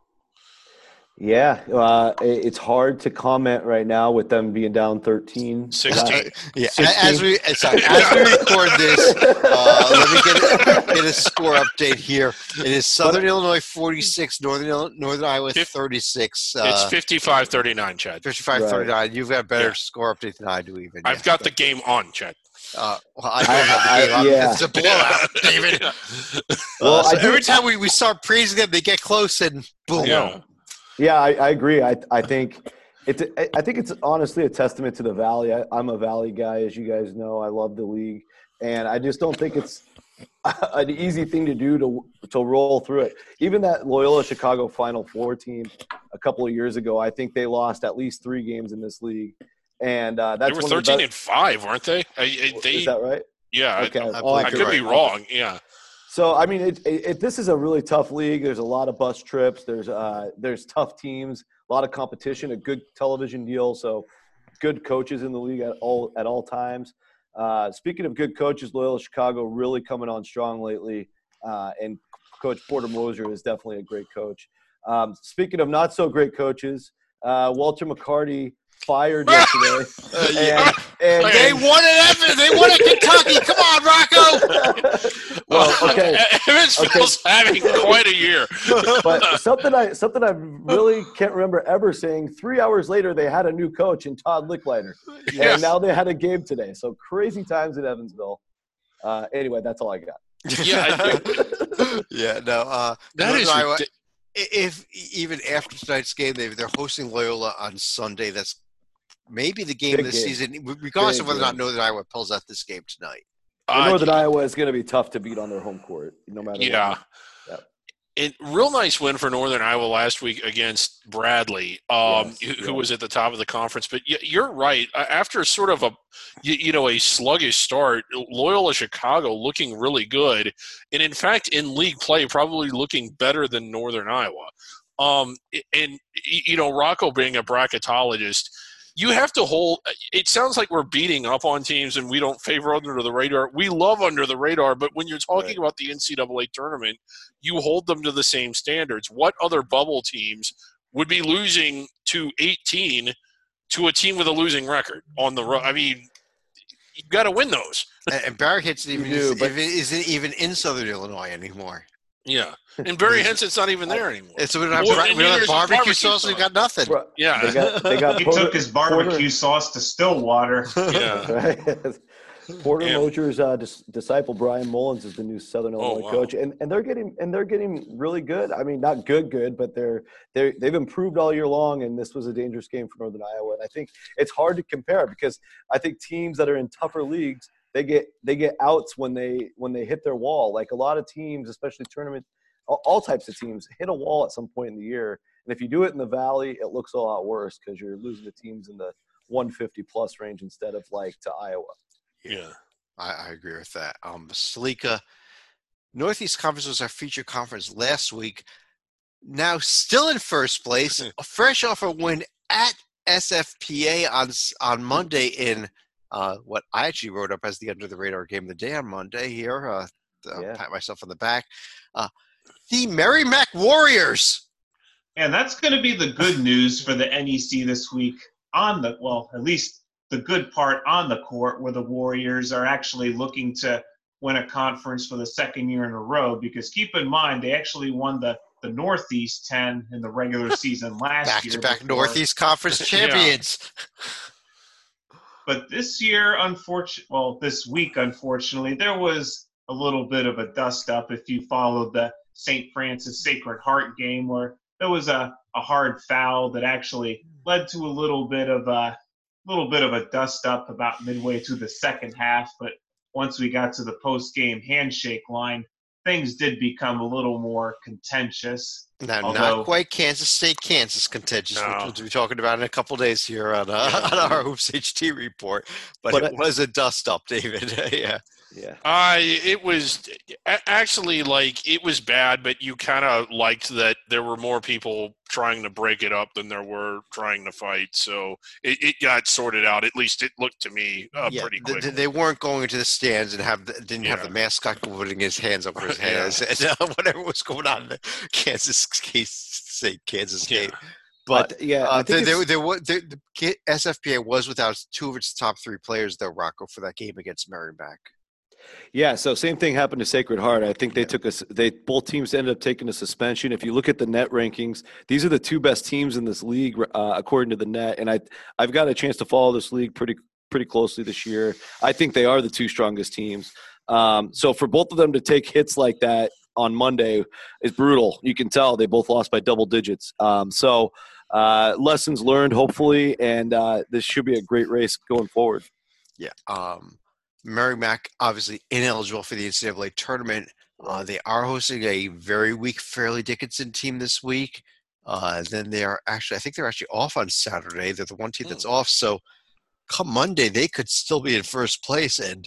Yeah, uh, it- it's hard to comment right now with them being down thirteen. sixteen. Yeah, sixteen. as we sorry, as we record this, uh, let me get a, get a score update here. It is Southern Illinois forty-six, Northern Ill- Northern Iowa Fif- thirty-six. It's Uh, fifty-five thirty-nine, Chad. fifty-five thirty-nine. You've got a better Yeah. score update than I do, even. I've yeah. got the game on, Chad. Uh, well, I don't I- have the I- game. I'm- yeah. It's a blowout, David. Well, Uh, so I do- every time we, we start praising them, they get close and boom. Yeah. Yeah, I, I agree. I I think it's a- I think it's honestly a testament to the Valley. I, I'm a Valley guy, as you guys know. I love the league, and I just don't think it's an easy thing to do to to roll through it. Even that Loyola Chicago Final Four team a couple of years ago, I think they lost at least three games in this league, and uh, that's They were one of the thirteen best- and five, weren't they? I, I, they Is that right? yeah. Okay. I, I Oh, believe I you're could right. be wrong. Yeah. So I mean, it, it, it, this is a really tough league. There's a lot of bus trips. There's uh, there's tough teams, a lot of competition, a good television deal. So good coaches in the league at all at all times. Uh, speaking of good coaches, Loyola Chicago really coming on strong lately, uh, and Coach Porter Moser is definitely a great coach. Um, speaking of not so great coaches, uh, Walter McCarty fired yesterday. Uh, yeah. and, and They won at Evan. They won at Kentucky. Come on, Rocco. well, okay. Evansville's having quite a year. But something I something I really can't remember ever saying. Three hours later, they had a new coach in Todd Licklider, Yes. and now they had a game today. So crazy times in Evansville. Uh, anyway, that's all I got. Yeah, I think yeah, no. Uh, that Northern is Iowa, ridiculous. if even after tonight's game, they they're hosting Loyola on Sunday. That's maybe the game Big of the game. season, regardless Big of whether or not game. Northern Iowa pulls out this game tonight. Uh, Northern Iowa is going to be tough to beat on their home court, no matter yeah. what. Yep. It real nice win for Northern Iowa last week against Bradley, um, Yes, who, who yeah. was at the top of the conference. But you're right. After sort of a you, you know a sluggish start, Loyola Chicago looking really good, and in fact in league play probably looking better than Northern Iowa. Um, and you know Rocco being a bracketologist, you have to hold – it sounds like we're beating up on teams and we don't favor under the radar. We love under the radar, but when you're talking Right. about the N C double A tournament, you hold them to the same standards. What other bubble teams would be losing to eighteen to a team with a losing record on the road? I mean, you've got to win those. And, and Barry Hitson even, do, but- isn't even in Southern Illinois anymore. Yeah. And Barry Henson's not even there anymore. And so we don't have, Well, bra- and we don't have neither is barbecue, barbecue sauce. We sauce. got nothing. Bro, Yeah. They got they got He Porter, took his barbecue Porter, sauce to Stillwater. Yeah. right? Porter Yeah. Moser's uh, dis- disciple Brian Mullins is the new Southern Illinois wow. coach, and and they're getting and they're getting really good. I mean, not good, good, but they're they they've improved all year long. And this was a dangerous game for Northern Iowa. And I think it's hard to compare because I think teams that are in tougher leagues they get they get outs when they when they hit their wall. Like a lot of teams, especially tournament, all, all types of teams hit a wall at some point in the year. And if you do it in the Valley, it looks a lot worse because you're losing to teams in the one fifty plus range instead of like to Iowa. Yeah. I, I agree with that. Um, Salika, Northeast Conference was our feature conference last week. Now still in first place, fresh off a win at S F P A on on Monday in uh, what I actually wrote up as the under the radar game of the day on Monday. Here, uh, uh, Yeah. pat myself on the back. Uh, the Merrimack Warriors. And that's going to be the good news for the N E C this week on the, well, at least the good part on the court where the Warriors are actually looking to win a conference for the second year in a row, because keep in mind, they actually won the, the Northeast ten in the regular season last Back year. to back before- Northeast Conference champions. But this year, unfortunately, well, this week, unfortunately, there was a little bit of a dust-up if you followed the Saint Francis Sacred Heart game, where there was a, a hard foul that actually led to a little bit of a little bit of a dust-up about midway through the second half. But once we got to the post-game handshake line, things did become a little more contentious. Now, Although- not quite Kansas State, Kansas contentious, No. which we'll be talking about in a couple days here on, uh, Yeah. on our Hoops H T report. But, But it I- was a dust up, David. yeah. Yeah. I it was a- actually like it was bad, but you kind of liked that there were more people trying to break it up than there were trying to fight. So it, it got sorted out. At least it looked to me uh, yeah, pretty th- quick. they weren't going into the stands and have the, didn't have Yeah. the mascot putting his hands over his head Yeah. as, as, uh, whatever was going on in the Kansas State, Kansas Yeah. State. But I- yeah, uh, I think there, there, it's- there, was, there, the K- S F P A was without two of its top three players, though, Rocco, for that game against Merrimack. Yeah, so same thing happened to Sacred Heart. I think they took us. They both teams ended up taking a suspension. If you look at the net rankings, these are the two best teams in this league uh, according to the net. And I, I've got a chance to follow this league pretty pretty closely this year. I think they are the two strongest teams. Um, so for both of them to take hits like that on Monday is brutal. You can tell they both lost by double digits. Um, so uh, lessons learned, hopefully, and uh, this should be a great race going forward. Yeah. Um, Merrimack, obviously ineligible for the N C double A tournament. Uh, they are hosting a very weak Fairleigh Dickinson team this week. Uh, then they are actually, I think they're actually off on Saturday. They're the one team that's off. So come Monday, they could still be in first place. And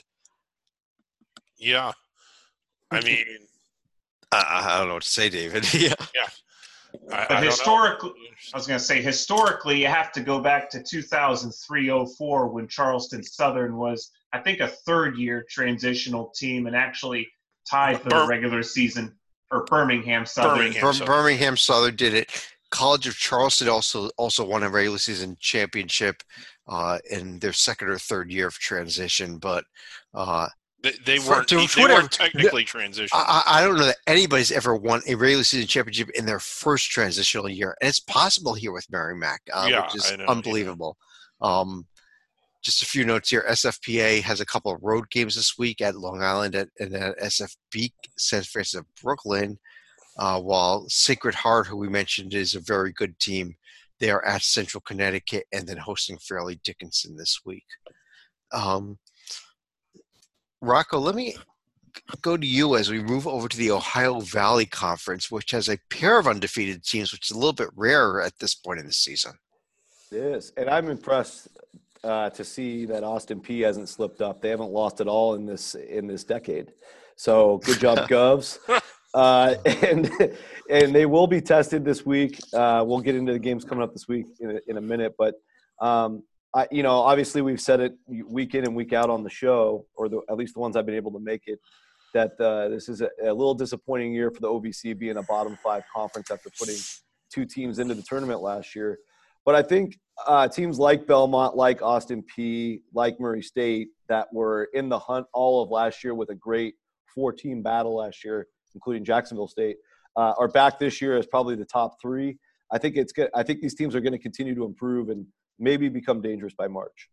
yeah. I mean, I, I don't know what to say, David. yeah. I, But I don't know. historically, I was going to say, historically, you have to go back to two thousand three oh four when Charleston Southern was, I think, a third-year transitional team and actually tied for the Bir- regular season, or Birmingham Southern. Birmingham. Bir- Southern. Birmingham Southern did it. College of Charleston also also won a regular season championship uh, in their second or third year of transition. But uh, They, they For- weren't. to- They whatever. weren't technically transitioned. I, I I don't know that anybody's ever won a regular season championship in their first transitional year, and it's possible here with Merrimack, uh, Yeah, which is I know, unbelievable. Um, just a few notes here. S F P A has a couple of road games this week at Long Island at, and at S F B, Saint Francis of Brooklyn, uh, while Sacred Heart, who we mentioned is a very good team, they are at Central Connecticut and then hosting Fairleigh Dickinson this week. Um, Rocco, let me go to you as we move over to the Ohio Valley Conference, which has a pair of undefeated teams, which is a little bit rare at this point in the season. It is, and I'm impressed uh, to see that Austin Peay hasn't slipped up. They haven't lost at all in this in this decade. So good job, Govs. Uh, and and they will be tested this week. Uh, we'll get into the games coming up this week in a, in a minute, but um, I, you know, obviously we've said it week in and week out on the show, or the, at least the ones I've been able to make it, that uh, this is a, a little disappointing year for the O V C being a bottom five conference after putting two teams into the tournament last year. But I think uh, teams like Belmont, like Austin Peay, like Murray State, that were in the hunt all of last year with a great four-team battle last year, including Jacksonville State, uh, are back this year as probably the top three. I think it's good. I think these teams are going to continue to improve and maybe become dangerous by March.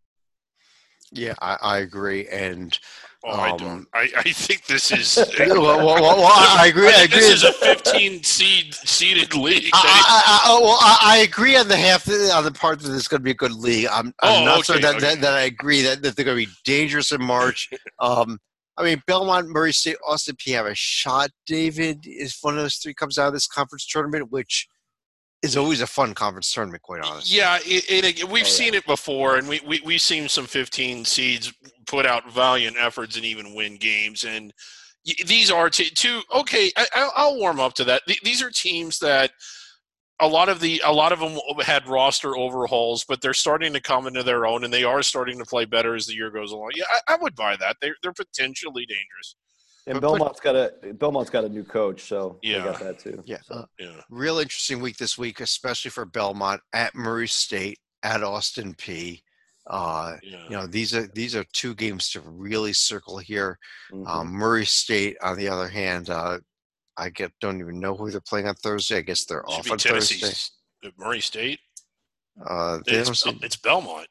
Yeah, I, I agree. And oh, um, I don't. I, I think this is. well, well, well, well, I agree. I, I agree. This is a fifteen seed seeded league. I, I, I, well, I, I agree on the half on the part that it's going to be a good league. I'm, I'm Oh, not okay, sure that, okay. that, that I agree that, that they're going to be dangerous in March. Um, I mean, Belmont, Murray State, Austin Peay have a shot. David, if one of those three comes out of this conference tournament, which is always a fun conference tournament, quite honestly. Yeah, it, it, we've Oh, yeah. seen it before, and we, we, we've seen some fifteen seeds put out valiant efforts and even win games. And y- these are t- two – okay, I, I'll- I'll warm up to that. Th- these are teams that a lot of the a lot of them had roster overhauls, but they're starting to come into their own, and they are starting to play better as the year goes along. Yeah, I, I would buy that. They're, they're potentially dangerous. And Belmont's got a Belmont's got a new coach, so Yeah. they got that too. Yeah. So. Yeah. Real interesting week this week, especially for Belmont at Murray State, at Austin Peay. Uh, Yeah. you know, these are these are two games to really circle here. Mhm. Um, Murray State, on the other hand, uh, I get don't even know who they're playing on Thursday. I guess they're Should off be on Tennessee, Thursday. Murray State. Uh, they don't It's, seem- it's Belmont.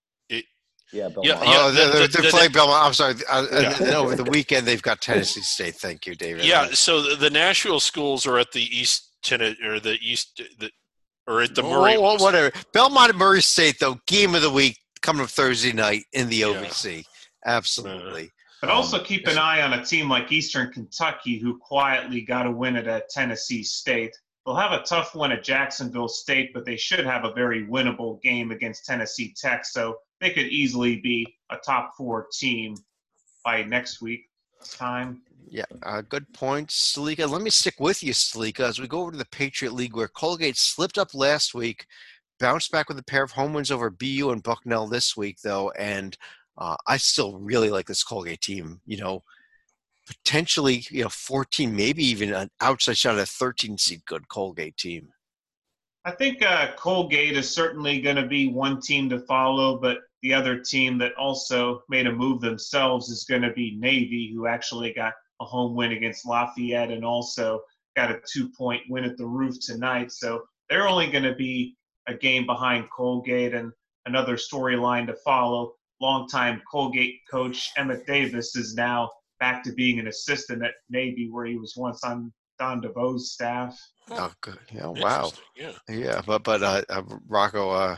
yeah, Belmont. Yeah, oh, they're, the- they're, the- they're the- playing Belmont. I'm sorry. Uh, Yeah. and then over the weekend, they've got Tennessee State. Thank you, David. Yeah, so the, the Nashville schools are at the East Tennet or the East the or at the Murray. Well, whatever. Belmont and Murray State, though, game of the week coming up Thursday night in the O V C. Absolutely. But also keep an eye on a team like Eastern Kentucky, who quietly got a win at at Tennessee State. They'll have a tough one at Jacksonville State, but they should have a very winnable game against Tennessee Tech. So they could easily be a top four team by next week's time. Yeah, uh, good point, Salika. Let me stick with you, Salika, as we go over to the Patriot League, where Colgate slipped up last week, bounced back with a pair of home wins over B U and Bucknell this week, though, and uh, I still really like this Colgate team. You know, potentially, you know, fourteen, maybe even an outside shot at a thirteen seed good Colgate team. I think uh, Colgate is certainly going to be one team to follow, but the other team that also made a move themselves is going to be Navy, who actually got a home win against Lafayette and also got a two-point win at the Roof tonight. So they're only going to be a game behind Colgate. And another storyline to follow, longtime Colgate coach Emmett Davis is now back to being an assistant at Navy, where he was once on Don DeVoe's staff. Oh, good. Yeah, wow. Yeah. Yeah, but but uh, uh, Rocco, uh,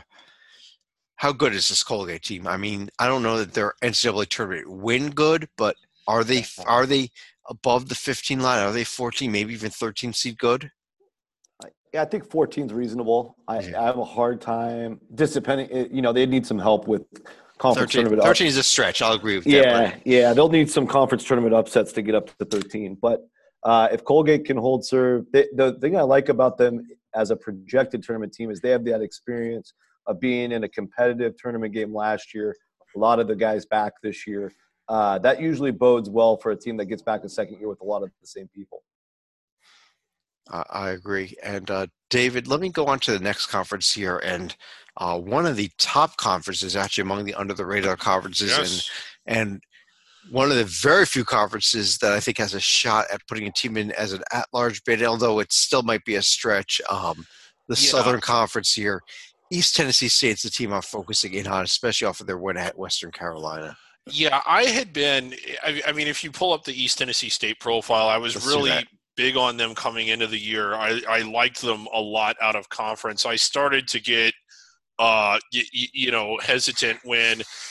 how good is this Colgate team? I mean, I don't know that they're N C double A tournament win good, but are they are they above the fifteen line? Are they fourteen, maybe even thirteen seed good? Yeah, I think fourteen is reasonable. I, Yeah. I have a hard time, just depending, you know, they need some help with conference thirteen, tournament. thirteen is a stretch. I'll agree with that. Yeah, yeah, they'll need some conference tournament upsets to get up to thirteen. But uh, if Colgate can hold serve, they, the thing I like about them as a projected tournament team is they have that experience of being in a competitive tournament game last year. A lot of the guys back this year. Uh, that usually bodes well for a team that gets back a second year with a lot of the same people. I, I agree. And uh, David, let me go on to the next conference here. And uh, one of the top conferences, actually among the under the radar conferences, Yes. and and one of the very few conferences that I think has a shot at putting a team in as an at-large bid, although it still might be a stretch. Um, the Yeah. Southern Conference here, East Tennessee State's the team I'm focusing in on, especially off of their win at Western Carolina. Yeah, I had been. I, I mean, if you pull up the East Tennessee State profile, I was Let's do really that. big on them coming into the year. I, I liked them a lot out of conference. I started to get, uh, y- y- you know, hesitant when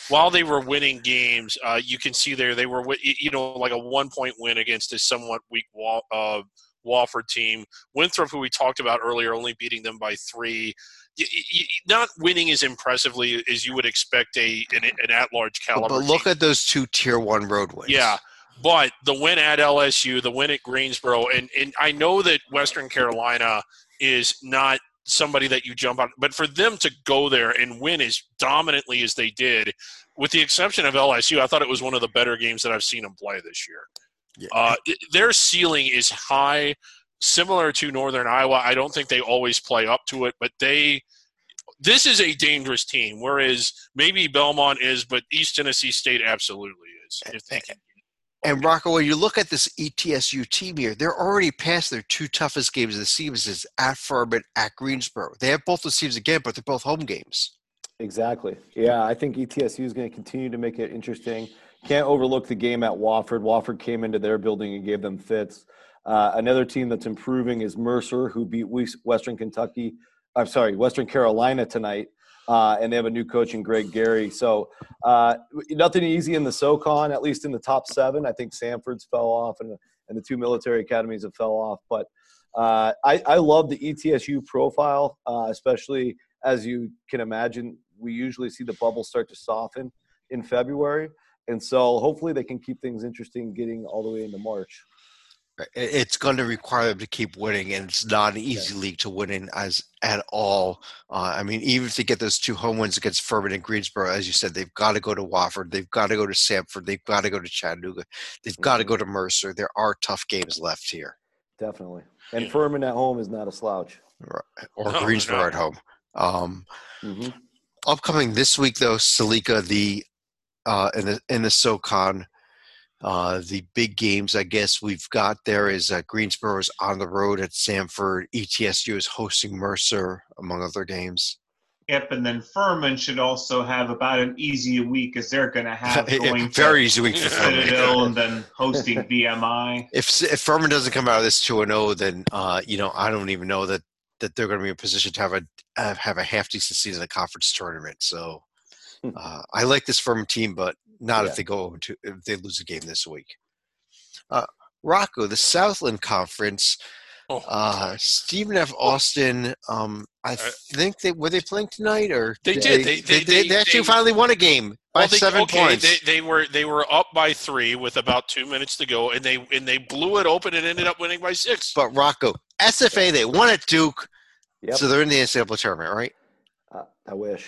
while they were winning games, uh, you can see there they were, you know, like a one-point win against a somewhat weak Wal- uh, Wofford team. Winthrop, who we talked about earlier, only beating them by three. Y- y- not winning as impressively as you would expect a an, an at-large caliber But look team. at those two Tier One road wins. Yeah, but the win at L S U, the win at Greensboro, and, and I know that Western Carolina is not somebody that you jump on, but for them to go there and win as dominantly as they did, with the exception of L S U, I thought it was one of the better games that I've seen them play this year. Yeah. Uh, their ceiling is high, similar to Northern Iowa. I don't think they always play up to it, but they – this is a dangerous team, whereas maybe Belmont is, but East Tennessee State absolutely is. If they can. And Rocco, when you look at this E T S U team here, they're already past their two toughest games of the season, is at Furman, at Greensboro. They have both those teams again, but they're both home games. Exactly. Yeah, I think E T S U is going to continue to make it interesting. Can't overlook the game at Wofford. Wofford came into their building and gave them fits. Uh, another team that's improving is Mercer, who beat Western Kentucky. I'm sorry, Western Carolina tonight. Uh, and they have a new coach in Greg Gary. So uh, nothing easy in the SoCon, at least in the top seven. I think Sanford's fell off, and, and the two military academies have fell off. But uh, I, I love the E T S U profile, uh, especially as you can imagine. We usually see the bubble start to soften in February. And so hopefully they can keep things interesting getting all the way into March. It's going to require them to keep winning, and it's not an easy yeah. league to win in as at all. Uh, I mean, even if they get those two home wins against Furman and Greensboro, as you said, they've got to go to Wofford, they've got to go to Sanford, they've got to go to Chattanooga, they've got to go to Mercer. There are tough games left here. Definitely. And Furman at home is not a slouch. Or no, Greensboro no. at home. Um, mm-hmm. Upcoming this week, though, Salika, the uh, in the in the SoCon. Uh, the big games, I guess, we've got there is uh, Greensboro is on the road at Sanford. E T S U is hosting Mercer, among other games. Yep, and then Furman should also have about an easy week as they're going to have going very to easy week for Furman. Citadel and then hosting V M I. If if Furman doesn't come out of this two and zero, then uh, you know I don't even know that, that they're going to be in a position to have a uh, have a half decent season in the conference tournament. So uh, I like this Furman team, but not yeah. if they go to if they lose a game this week. Uh, Rocco, the Southland Conference. Oh, uh, Stephen F. Austin. Um, I think they were they playing tonight, or they did. They they, they, they, they actually they, finally won a game by well, they, seven okay, points. They, they were they were up by three with about two minutes to go, and they and they blew it open and ended up winning by six. But Rocco, S F A, they won at Duke, yep. so they're in the N C double A tournament, right? Uh, I wish.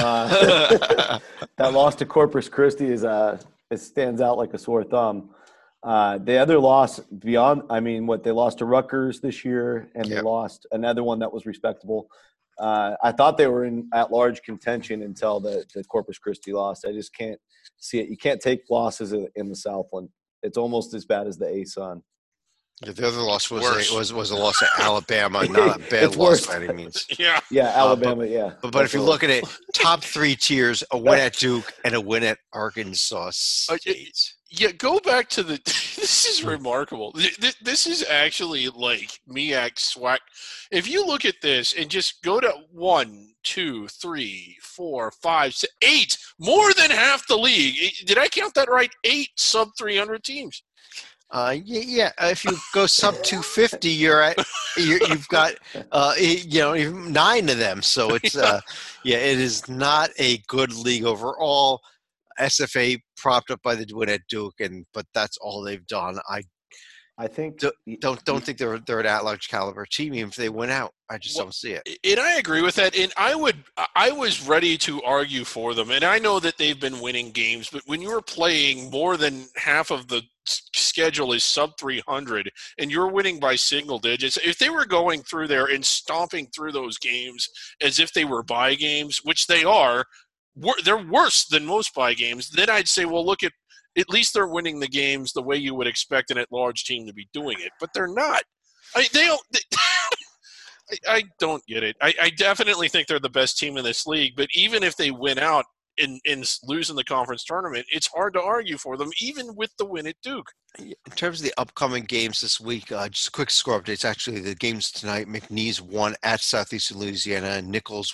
Uh, that loss to Corpus Christi is uh, it stands out like a sore thumb. Uh, the other loss beyond, I mean, what they lost to Rutgers this year, and yep. they lost another one that was respectable. Uh, I thought they were in at-large contention until the, the Corpus Christi loss. I just can't see it. You can't take losses in the Southland. It's almost as bad as the A S U N. Yeah, the other loss was a, was was a loss at Alabama, not a bad it's loss worse. by any means. Yeah, yeah, Alabama, uh, but, yeah. But, but if you look at it, top three tiers: a win at Duke and a win at Arkansas State. Yeah, go back to the – this is remarkable. This is actually like M E A C SWAC. If you look at this and just go to one, two, three, four, five, six, eight, more than half the league. Did I count that right? Eight sub three hundred teams. Uh, yeah, yeah. If you go sub two fifty, you're at you're, you've got uh, you know nine of them. So it's uh, yeah, it is not a good league overall. S F A propped up by the win at Duke, and but that's all they've done. I, I think do, don't don't think they're they're an at-large caliber team even if they win out. I just well, don't see it. And I agree with that. And I would I was ready to argue for them. And I know that they've been winning games, but when you're playing more than half of the schedule is sub three hundred, and you're winning by single digits, if they were going through there and stomping through those games as if they were bye games, which they are. They're worse than most bye games. Then I'd say, well, look at at least they're winning the games the way you would expect an at-large team to be doing it, but they're not. I they don't. They, I, I don't get it. I, I definitely think they're the best team in this league, but even if they win out in in losing the conference tournament, it's hard to argue for them, even with the win at Duke. In terms of the upcoming games this week, uh, just quick score updates. Actually, the games tonight: McNeese won at Southeastern Louisiana, and Nichols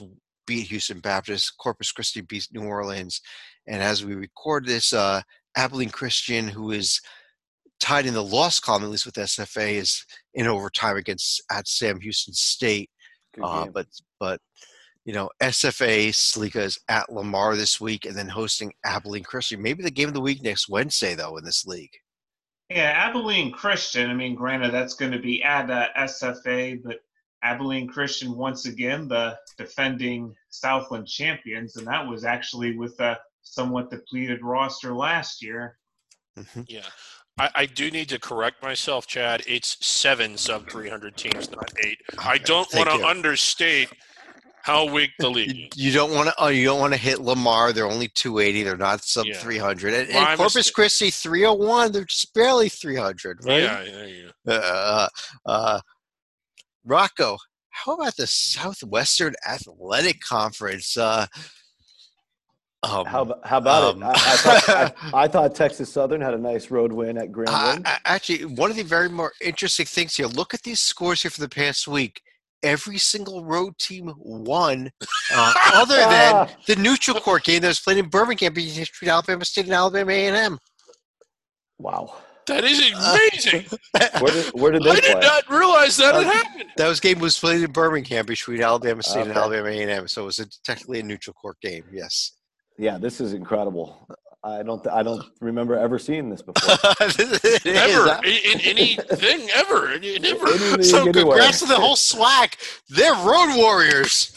beat Houston Baptist. Corpus Christi beat New Orleans. And as we record this, uh, Abilene Christian, who is tied in the loss column, at least with S F A, is in overtime against at Sam Houston State. Uh, but but you know, S F A Salika is at Lamar this week, and then hosting Abilene Christian. Maybe the game of the week next Wednesday, though, in this league. Yeah, Abilene Christian. I mean, granted, that's going to be at uh, S F A, but Abilene Christian once again the defending Southland champions, and that was actually with a somewhat depleted roster last year. Mm-hmm. Yeah. I, I do need to correct myself, Chad. It's seven sub three hundred teams, not eight. I don't want to understate how weak the league You, is. you don't want to. Oh, you don't want to hit Lamar. They're only two eighty. They're not sub Yeah. three hundred. And, My and Corpus mistake. Christi three oh one. They're just barely three hundred, right? Yeah, yeah, yeah. Uh, uh, Rocco, how about the Southwestern Athletic Conference? Uh, um, How, ab- how about um, it? I, I, thought, I, I thought Texas Southern had a nice road win at uh, Grambling. a- actually, one of the very more interesting things here. Look at these scores here for the past week. Every single road team won, uh, other than the neutral court game that was played in Birmingham between Alabama State and Alabama A and M. Wow. That is amazing. Where did, where did they I play? did not realize that had Uh, happened. That was game was played in Birmingham between Alabama State and Okay. Alabama A and M, so it was a, technically a neutral court game. Yes. Yeah, this is incredible. I don't I don't remember ever seeing this before. It is, Ever. huh? In, in anything ever. In, in ever. Any league So anywhere. congrats to the whole swag. They're road warriors.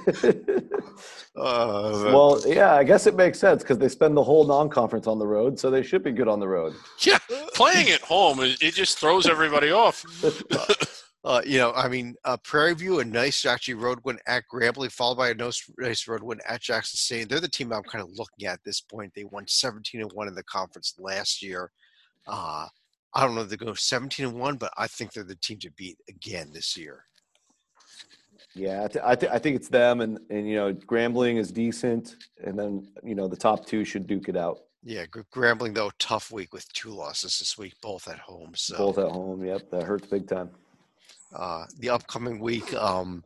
Uh, Well, yeah, I guess it makes sense because they spend the whole non-conference on the road, so they should be good on the road. Yeah. Playing at home, it, it just throws everybody off. uh, you know, I mean, uh, Prairie View, a nice actually road win at Grambling, followed by a nice, nice road win at Jackson State. They're the team I'm kind of looking at at this point. They won seventeen and one in the conference last year. Uh, I don't know if they go seventeen and one, but I think they're the team to beat again this year. Yeah, I, th- I, th- I think it's them, and, and you know, Grambling is decent, and then you know the top two should duke it out. Yeah, Gr- Grambling, though, tough week with two losses this week, both at home. So Both at home. Yep, that hurts big time. uh, the upcoming week, um,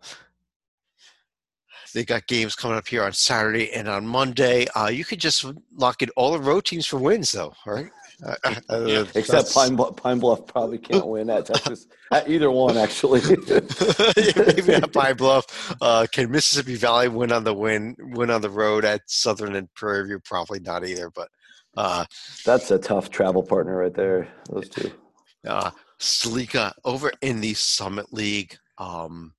they got games coming up here on Saturday and on Monday. Uh, you could just lock in all the road teams for wins, though, right? Uh, uh, Yeah. Except that's- Pine Bluff, Pine Bluff probably can't win at Texas. At either one, actually. Maybe not Pine Bluff. Uh, can Mississippi Valley win on the win win on the road at Southern and Prairie View? Probably not either. But uh, That's a tough travel partner right there. Those two. uh, Salika over in the Summit League. Um,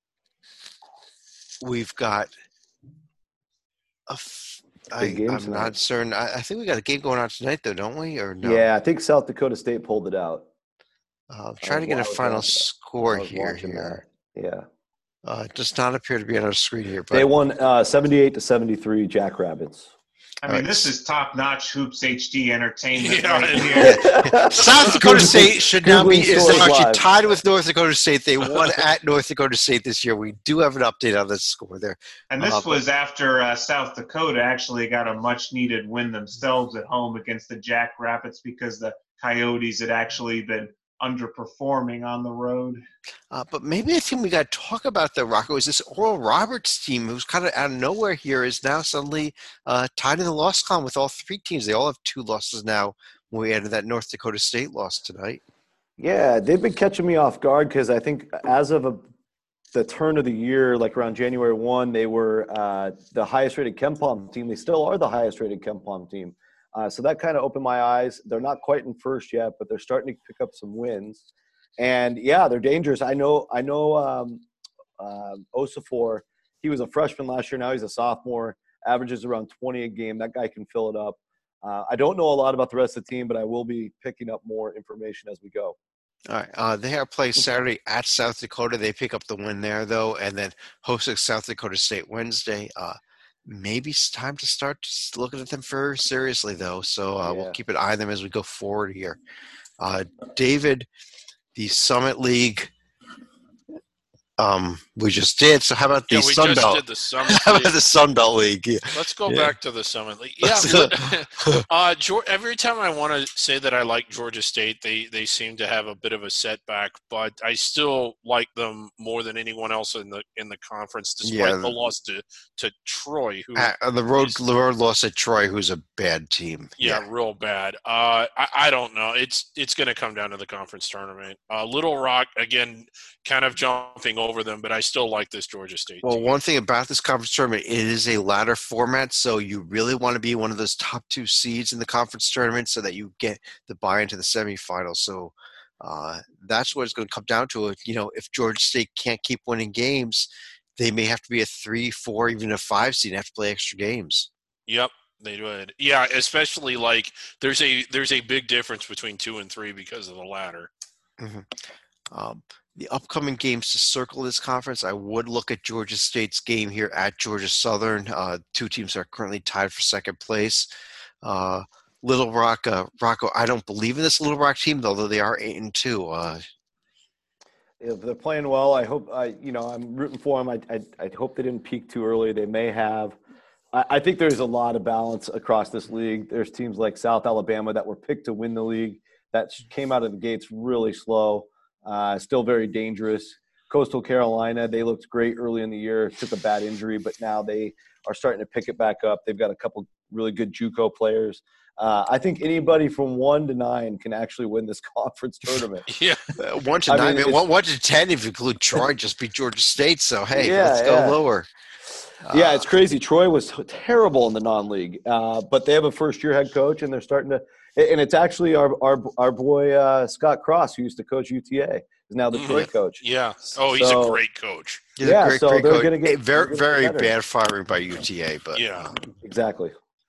we've got a. F- I, Big game I'm tonight. not certain. I, I think we got a game going on tonight, though, don't we? Or no? Yeah, I think South Dakota State pulled it out. Uh, I'm trying to get I a was final watching- score I was here. watching Here, that. Yeah, uh, it does not appear to be on our screen here. But they won uh, seventy-eight to seventy-three. Jackrabbits. I mean, Alright. this is top-notch Hoops H D entertainment Yeah, right I here. South Dakota State should now be Googling is scores now actually live. tied with North Dakota State. They won at North Dakota State this year. We do have an update on the score there. And this Uh, was after uh, South Dakota actually got a much-needed win themselves at home against the Jackrabbits because the Coyotes had actually been underperforming on the road. Uh, but maybe a team we got to talk about, though, Rocco, is this Oral Roberts team, who's kind of out of nowhere here, is now suddenly uh, tied in the loss column with all three teams. They all have two losses now when we added that North Dakota State loss tonight. Yeah, they've been catching me off guard because I think as of a, the turn of the year, like around January first, they were uh, the highest-rated KenPom team. They still are the highest-rated KenPom team. Uh, so that kind of opened my eyes. They're not quite in first yet, but they're starting to pick up some wins. And yeah, they're dangerous. I know. I know. Um, uh, Osafor, he was a freshman last year. Now he's a sophomore. Averages around twenty a game. That guy can fill it up. Uh, I don't know a lot about the rest of the team, but I will be picking up more information as we go. All right. Uh, they have play Saturday at South Dakota. They pick up the win there, though, and then hosting South Dakota State Wednesday. Uh, maybe it's time to start just looking at them very seriously, though. So uh, Yeah. we'll keep an eye on them as we go forward here. Uh, David, the Summit League, um, We just did. So how about the Yeah, we Sun just Belt? did the Summit How about League. the Sun Belt League? Yeah. Let's go Yeah. back to the Summit League. Yeah, Let's go. li- uh, Geor- every time I want to say that I like Georgia State, they they seem to have a bit of a setback, but I still like them more than anyone else in the in the conference, despite Yeah. the loss to, to Troy, who Uh, the road, is- the road loss at Troy, who's a bad team. yeah, Yeah. real bad. Uh, I, I don't know. It's it's going to come down to the conference tournament. Uh, Little Rock again, kind of jumping over them, but I still like this Georgia State Well, team. one thing about this conference tournament, it is a ladder format, so you really want to be one of those top two seeds in the conference tournament so that you get the buy into the semifinals. So uh, that's what it's going to come down to. You know, if Georgia State can't keep winning games, they may have to be a three, four, even a five seed and have to play extra games. Yep, they would. Yeah, especially like there's a there's a big difference between two and three because of the ladder. Mm-hmm. Um, the upcoming games to circle this conference, I would look at Georgia State's game here at Georgia Southern. Uh, two teams are currently tied for second place. Uh, Little Rock, uh, Rocco, I don't believe in this Little Rock team, although they are eight and two. Uh, If they're playing well, I hope I, you know, I'm rooting for them. I, I, I hope they didn't peak too early. They may have. I, I think there's a lot of balance across this league. There's teams like South Alabama that were picked to win the league that came out of the gates really slow, uh, still very dangerous. Coastal Carolina, they looked great early in the year, took a bad injury, but now they are starting to pick it back up. They've got a couple really good JUCO players. Uh, I think anybody from one to nine can actually win this conference tournament. Yeah, uh, one to I nine, mean, man, one, one to ten if you include Troy, just beat Georgia State. So hey, Yeah, let's go yeah. lower. Yeah, Uh, it's crazy. Troy was terrible in the non-league, uh, but they have a first-year head coach, and they're starting to. And it's actually our our our boy uh, Scott Cross, who used to coach U T A, is now the Mhm. Troy coach. yeah. Oh, he's So- a great coach. he's Yeah, a great, so great they're coach. gonna get- Eh, very, they're gonna very get better. bad firing by U T A, but Yeah. Exactly.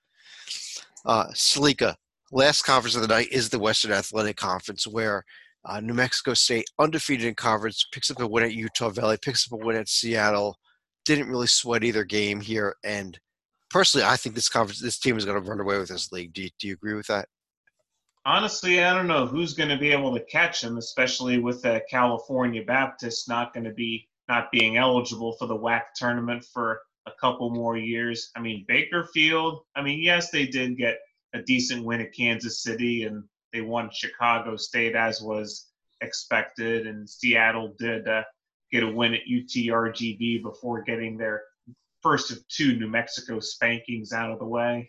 Uh, Salika, last conference of the night is the Western Athletic Conference, where uh, New Mexico State, undefeated in conference, picks up a win at Utah Valley, picks up a win at Seattle. Didn't really sweat either game here, and personally, I think this conference, this team is going to run away with this league. Do you, do you agree with that? Honestly, I don't know who's going to be able to catch them, especially with the California Baptist not going to be not being eligible for the W A C tournament for a couple more years. I mean, Bakerfield, I mean, yes, they did get a decent win at Kansas City, and they won Chicago State as was expected, and Seattle did uh, get a win at U T R G V before getting their first of two New Mexico spankings out of the way.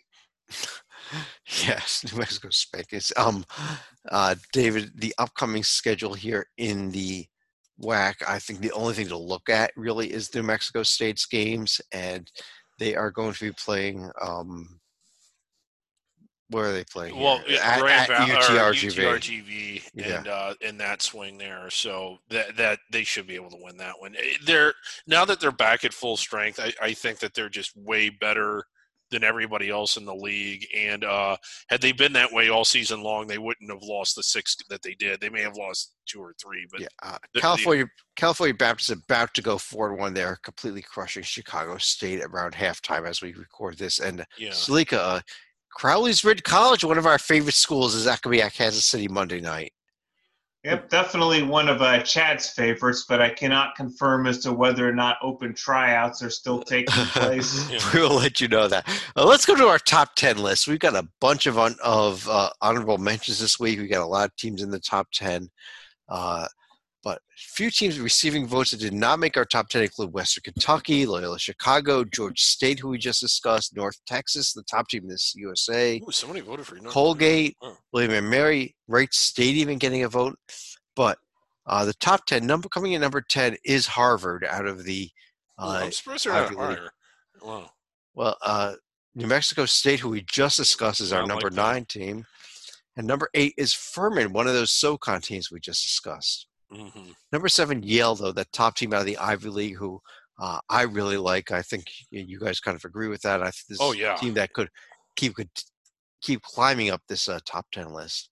Yes, New Mexico Spankers. Um, uh, David, the upcoming schedule here in the W A C, I think the only thing to look at really is New Mexico State's games, and they are going to be playing. Um, where are they playing? Well, here? it- at, Grand at Val- or U T R G V. U T R G V Yeah. and uh, in that swing there, so that that they should be able to win that one. Eh, They're now that they're back at full strength. I, I think that they're just way better than everybody else in the league. And uh, had they been that way all season long, they wouldn't have lost the six that they did. They may have lost two or three, but Yeah, uh, the- California California Baptist is about to go four to one. They're completely crushing Chicago State around halftime as we record this. And yeah, Salika, uh, Crowley's Ridge College, one of our favorite schools, is that going to be at Kansas City Monday night? Yep, definitely one of uh, Chad's favorites, but I cannot confirm as to whether or not open tryouts are still taking place. Yeah. We'll let you know that. Uh, let's go to our top ten list. We've got a bunch of un- of uh, honorable mentions this week. We got a lot of teams in the top ten, uh, but few teams receiving votes that did not make our top ten include Western Kentucky, Loyola Chicago, Georgia State, who we just discussed, North Texas, the top team in this U S A, Ooh, somebody voted for you. North Colgate, Carolina. William and Mary, Wright State even getting a vote. But uh, the top ten, number coming in number ten is Harvard out of the Oh. Ooh, uh, I'm surprised they're not Ivy League. higher. Wow. Well, uh, New Mexico State, who we just discussed, is our Not like number that. nine team. And number eight is Furman, one of those SoCon teams we just discussed. hmm Number seven, Yale, though, that top team out of the Ivy League, who uh, I really like. I think you guys kind of agree with that. I think this Oh, is yeah. a team that could keep could keep climbing up this uh, top ten list.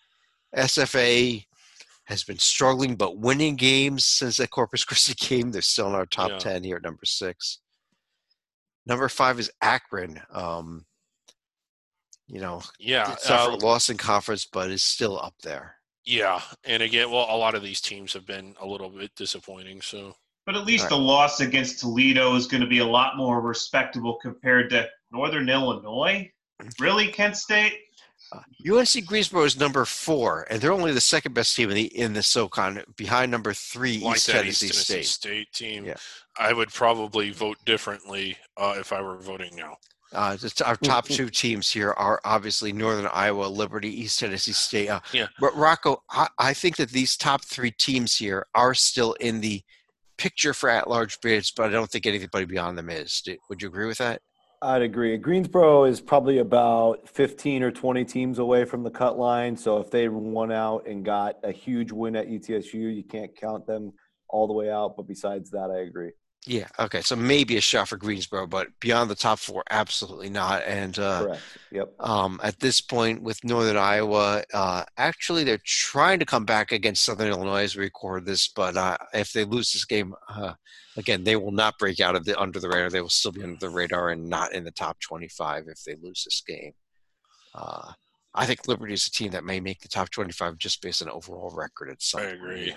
S F A has been struggling, but winning games since that Corpus Christi game. They're still in our top Yeah. ten here at number six. Number five is Akron. Um, you know, Yeah. it suffered uh, a loss in conference, but is still up there. Yeah, and again, well, a lot of these teams have been a little bit disappointing. So But at least All the right. loss against Toledo is going to be a lot more respectable compared to Northern Illinois. Really, Kent State? Uh, U N C Greensboro is number four, and they're only the second best team in the in the SoCon, behind number three Like East that Tennessee, East Tennessee State. State team, Yeah. I would probably vote differently uh, if I were voting now. Uh, just our top two teams here are obviously Northern Iowa, Liberty, East Tennessee State. Uh, Yeah. But Rocco, I, I think that these top three teams here are still in the picture for at-large bids, but I don't think anybody beyond them is. Do- Would you agree with that? I'd agree. Greensboro is probably about fifteen or twenty teams away from the cut line. So if they won out and got a huge win at E T S U, you can't count them all the way out. But besides that, I agree. Yeah. Okay. So maybe a shot for Greensboro, but beyond the top four, absolutely not. And uh, Correct. Yep. um, at this point with Northern Iowa, uh, actually they're trying to come back against Southern Illinois as we record this, but uh, if they lose this game, uh, again, they will not break out of the under the radar. They will still be under the radar and not in the top twenty-five if they lose this game. Uh, I think Liberty is a team that may make the top twenty-five just based on overall record at some I point. agree.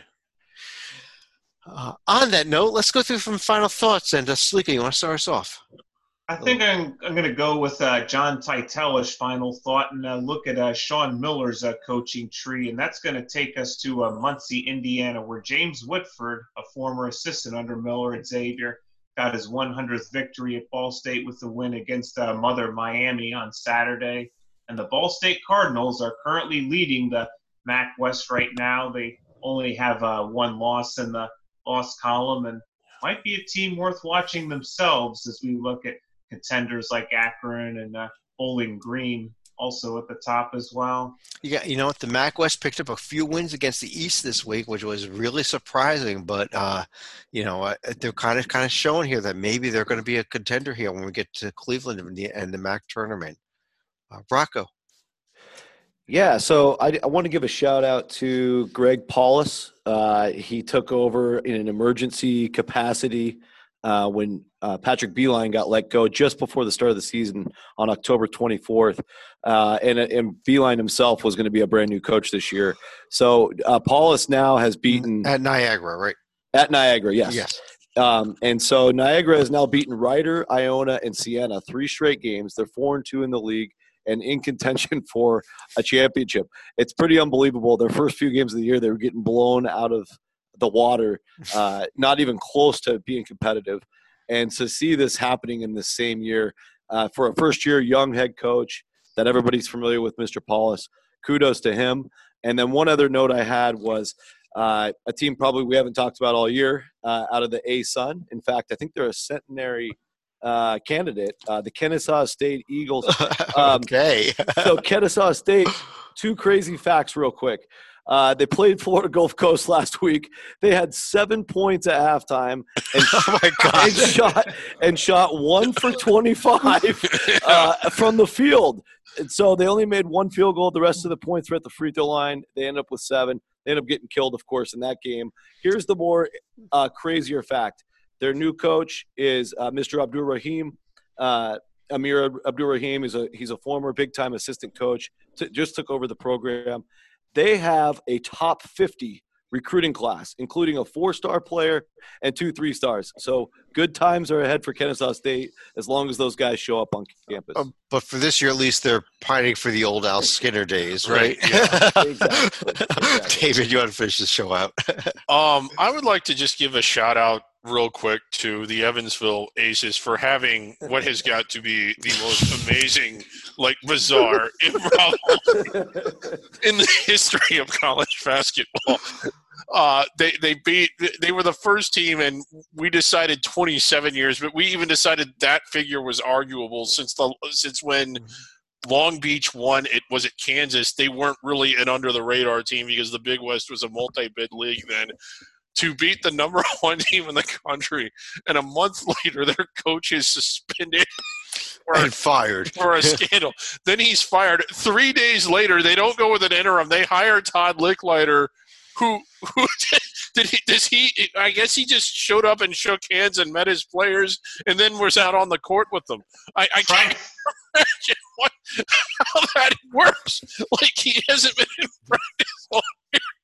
Uh, on that note, let's go through some final thoughts. And uh, Sleeka, you want to start us off? I think I'm, I'm going to go with uh, John Titelish final thought and uh, look at uh, Sean Miller's uh, coaching tree, and that's going to take us to uh, Muncie, Indiana, where James Whitford, a former assistant under Miller at Xavier, got his one hundredth victory at Ball State with the win against uh, Mother Miami on Saturday. And the Ball State Cardinals are currently leading the M A C West right now. They only have uh, one loss in the loss column and might be a team worth watching themselves as we look at contenders like Akron and uh, Bowling Green also at the top as well. Yeah, you know what? The M A C West picked up a few wins against the East this week, which was really surprising. But uh, you know, uh, they're kind of kind of showing here that maybe they're going to be a contender here when we get to Cleveland and the, and the M A C tournament. Uh, Rocco. Yeah, so I, I want to give a shout out to Greg Paulus. Uh, he took over in an emergency capacity uh, when uh, Patrick Beeline got let go just before the start of the season on October twenty-fourth. Uh, and, and Beeline himself was going to be a brand new coach this year. So uh, Paulus now has beaten At Niagara, right? at Niagara, yes. Yes. Um, and so Niagara has now beaten Ryder, Iona, and Siena three straight games. They're four and two in the league and in contention for a championship. It's pretty unbelievable. Their first few games of the year, they were getting blown out of the water, uh, not even close to being competitive. And to see this happening in the same year uh, for a first-year young head coach that everybody's familiar with, Mister Paulus, kudos to him. And then one other note I had was uh, a team probably we haven't talked about all year uh, out of the A-Sun. In fact, I think they're a centenary uh, candidate, uh, the Kennesaw State Eagles. Um, okay. So Kennesaw State, two crazy facts real quick. Uh, they played Florida Gulf Coast last week. They had seven points at halftime and, Oh my God. and shot and shot one for twenty-five uh, from the field. And so they only made one field goal. The rest of the points were at the free throw line. They ended up with seven. They ended up getting killed, of course, in that game. Here's the more uh, crazier fact. Their new coach is uh, Mister Abdur Rahim. Uh, Amir Abdur Rahim is a he's a former big-time assistant coach. T- just took over the program. They have a top fifty recruiting class, including a four-star player and two three-stars. So good times are ahead for Kennesaw State as long as those guys show up on campus. Um, but for this year, at least, they're pining for the old Al Skinner days, right? Right, yeah. Exactly. Exactly. David, you want to finish the show out? Um, I would like to just give a shout out real quick to the Evansville Aces for having what has got to be the most amazing, like bizarre, improbable in the history of college basketball. Uh, they they beat they were the first team, and we decided twenty-seven years, but we even decided that figure was arguable since the since when Long Beach won. It was at Kansas. They weren't really an under the radar team because the Big West was a multi-bid league then. To beat the number one team in the country, and a month later, their coach is suspended for, And fired. for a scandal. Then he's fired. Three days later, they don't go with an interim. They hire Todd Licklider, who who did, did he? Does he? I guess he just showed up and shook hands and met his players, and then was out on the court with them. I, I can't imagine what, how that works. Like he hasn't been in practice all year.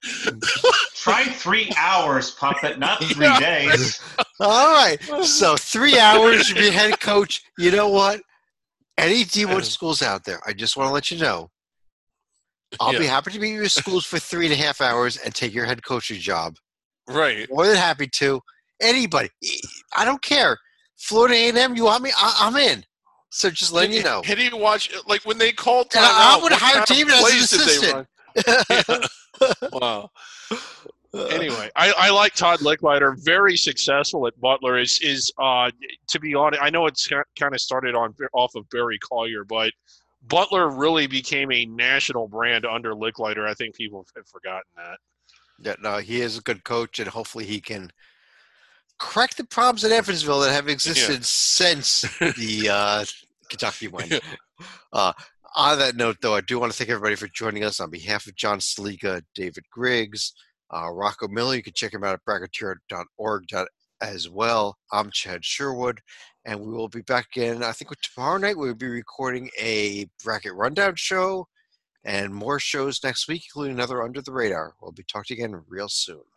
Try three hours, Puppet, not three Yeah. days. All right. So three hours to be head coach. You know what? Any D one schools out there, I just want to let you know, I'll Yeah. be happy to be in your schools for three and a half hours and take your head coaching job. Right. More than happy to. Anybody. I don't care. Florida A and M, you want me? I, I'm in. So just letting you know. Had he watched, like, when they called And timeout, I, I would what hire kind of David as an plays did they assistant. run? Yeah. Wow. Anyway, I, I like Todd Licklider. Very successful at Butler. Is is uh to be honest, I know it's kind of started on off of Barry Collier, but Butler really became a national brand under Licklider. I think people have forgotten that. Yeah, no, he is a good coach, and hopefully he can correct the problems in Evansville that have existed Yeah. since the uh, Kentucky win. Uh, on that note, though, I do want to thank everybody for joining us on behalf of John Saliga, David Griggs, uh, Rocco Miller. You can check him out at bracketeer dot org as well. I'm Chad Sherwood, and we will be back again. I think tomorrow night we'll be recording a bracket rundown show and more shows next week, including another Under the Radar. We'll be talking again real soon.